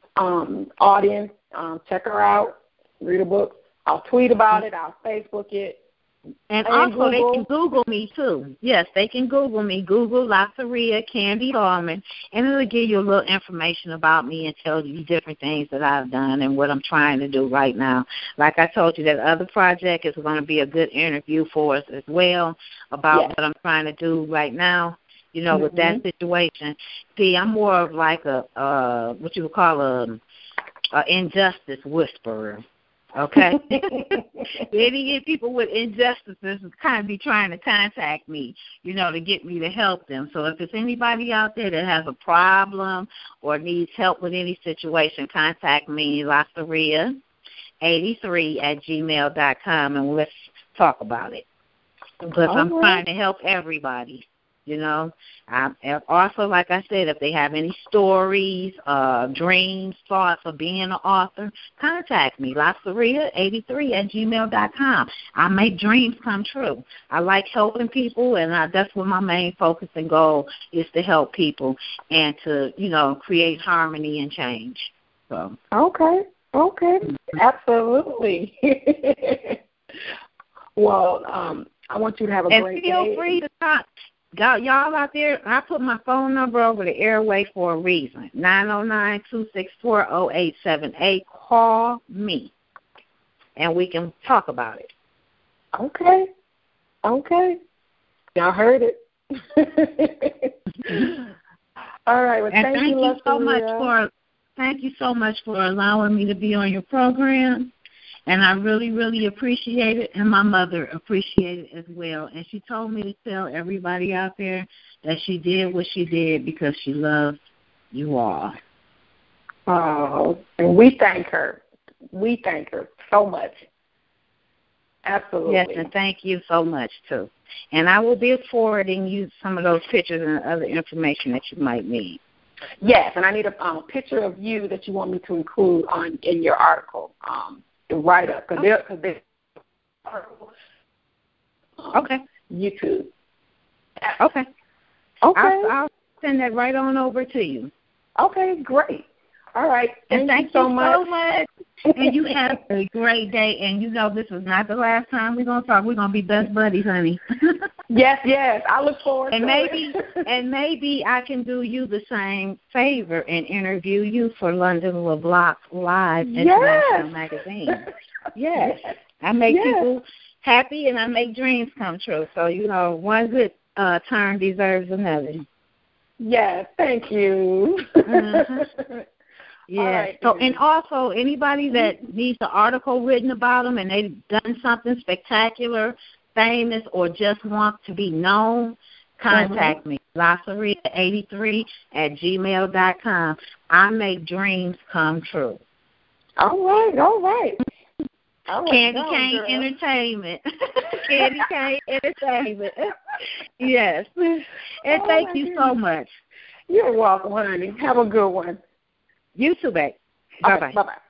um, audience. Um, check her out. Read a book. I'll tweet about it. I'll Facebook it. And, and Google. also they can Google me, too. Yes, they can Google me. Google Latharia Candy Harmon, and it'll give you a little information about me and tell you different things that I've done and what I'm trying to do right now. Like I told you, that other project is going to be a good interview for us as well about yes. what I'm trying to do right now, you know, mm-hmm. with that situation. See, I'm more of like a, uh, what you would call a, a injustice whisperer. Okay? Any people with injustices kind of be trying to contact me, you know, to get me to help them. So if there's anybody out there that has a problem or needs help with any situation, contact me, LaSaria eighty-three at gmail dot com, and let's talk about it. Because All I'm right. trying to help everybody. You know, um, and also, like I said, if they have any stories, uh, dreams, thoughts of being an author, contact me, LaSaria eighty-three at gmail dot com. I make dreams come true. I like helping people, and I, that's what my main focus and goal is, to help people and to, you know, create harmony and change. So. Okay, okay, absolutely. Well, um, I want you to have a and great feel day. Feel free to talk. Y'all, y'all out there, I put my phone number over the airway for a reason. nine oh nine, two six four, oh eight seven eight. Call me, and we can talk about it. Okay. Okay. Y'all heard it. All right. Well, and thank, thank you, you so LaSaria. much for thank you so much for allowing me to be on your program. And I really, really appreciate it, and my mother appreciated it as well. And she told me to tell everybody out there that she did what she did because she loved you all. Oh, and we thank her. We thank her so much. Absolutely. Yes, and thank you so much, too. And I will be forwarding you some of those pictures and other information that you might need. Yes, and I need a um, picture of you that you want me to include on in your article. Um, Write up because they're, cause they're um, okay. YouTube. Okay. Okay. I'll, I'll send that right on over to you. Okay, great. All right. Thank, and thank you so you much. so much. And you have a great day. And you know this is not the last time we're gonna talk. We're gonna be best buddies, honey. Yes, yes. I look forward and to maybe, it. And maybe I can do you the same favor and interview you for London LeBlanc Live yes. International Magazine. Yes. yes. I make yes. people happy and I make dreams come true. So, you know, one good uh, turn deserves another. Yes, thank you. Mm-hmm. Yeah. Right. So, and also anybody that needs an article written about them and they've done something spectacular, famous, or just want to be known, contact mm-hmm. me. LaSaria eighty-three at gmail dot com. I make dreams come true. All right. All right. All right. Candy Cane girl. Entertainment. Candy Cane Entertainment. Yes. And oh, thank you so much. You're welcome, honey. Have a good one. You too, babe. Bye-bye. Okay, bye-bye.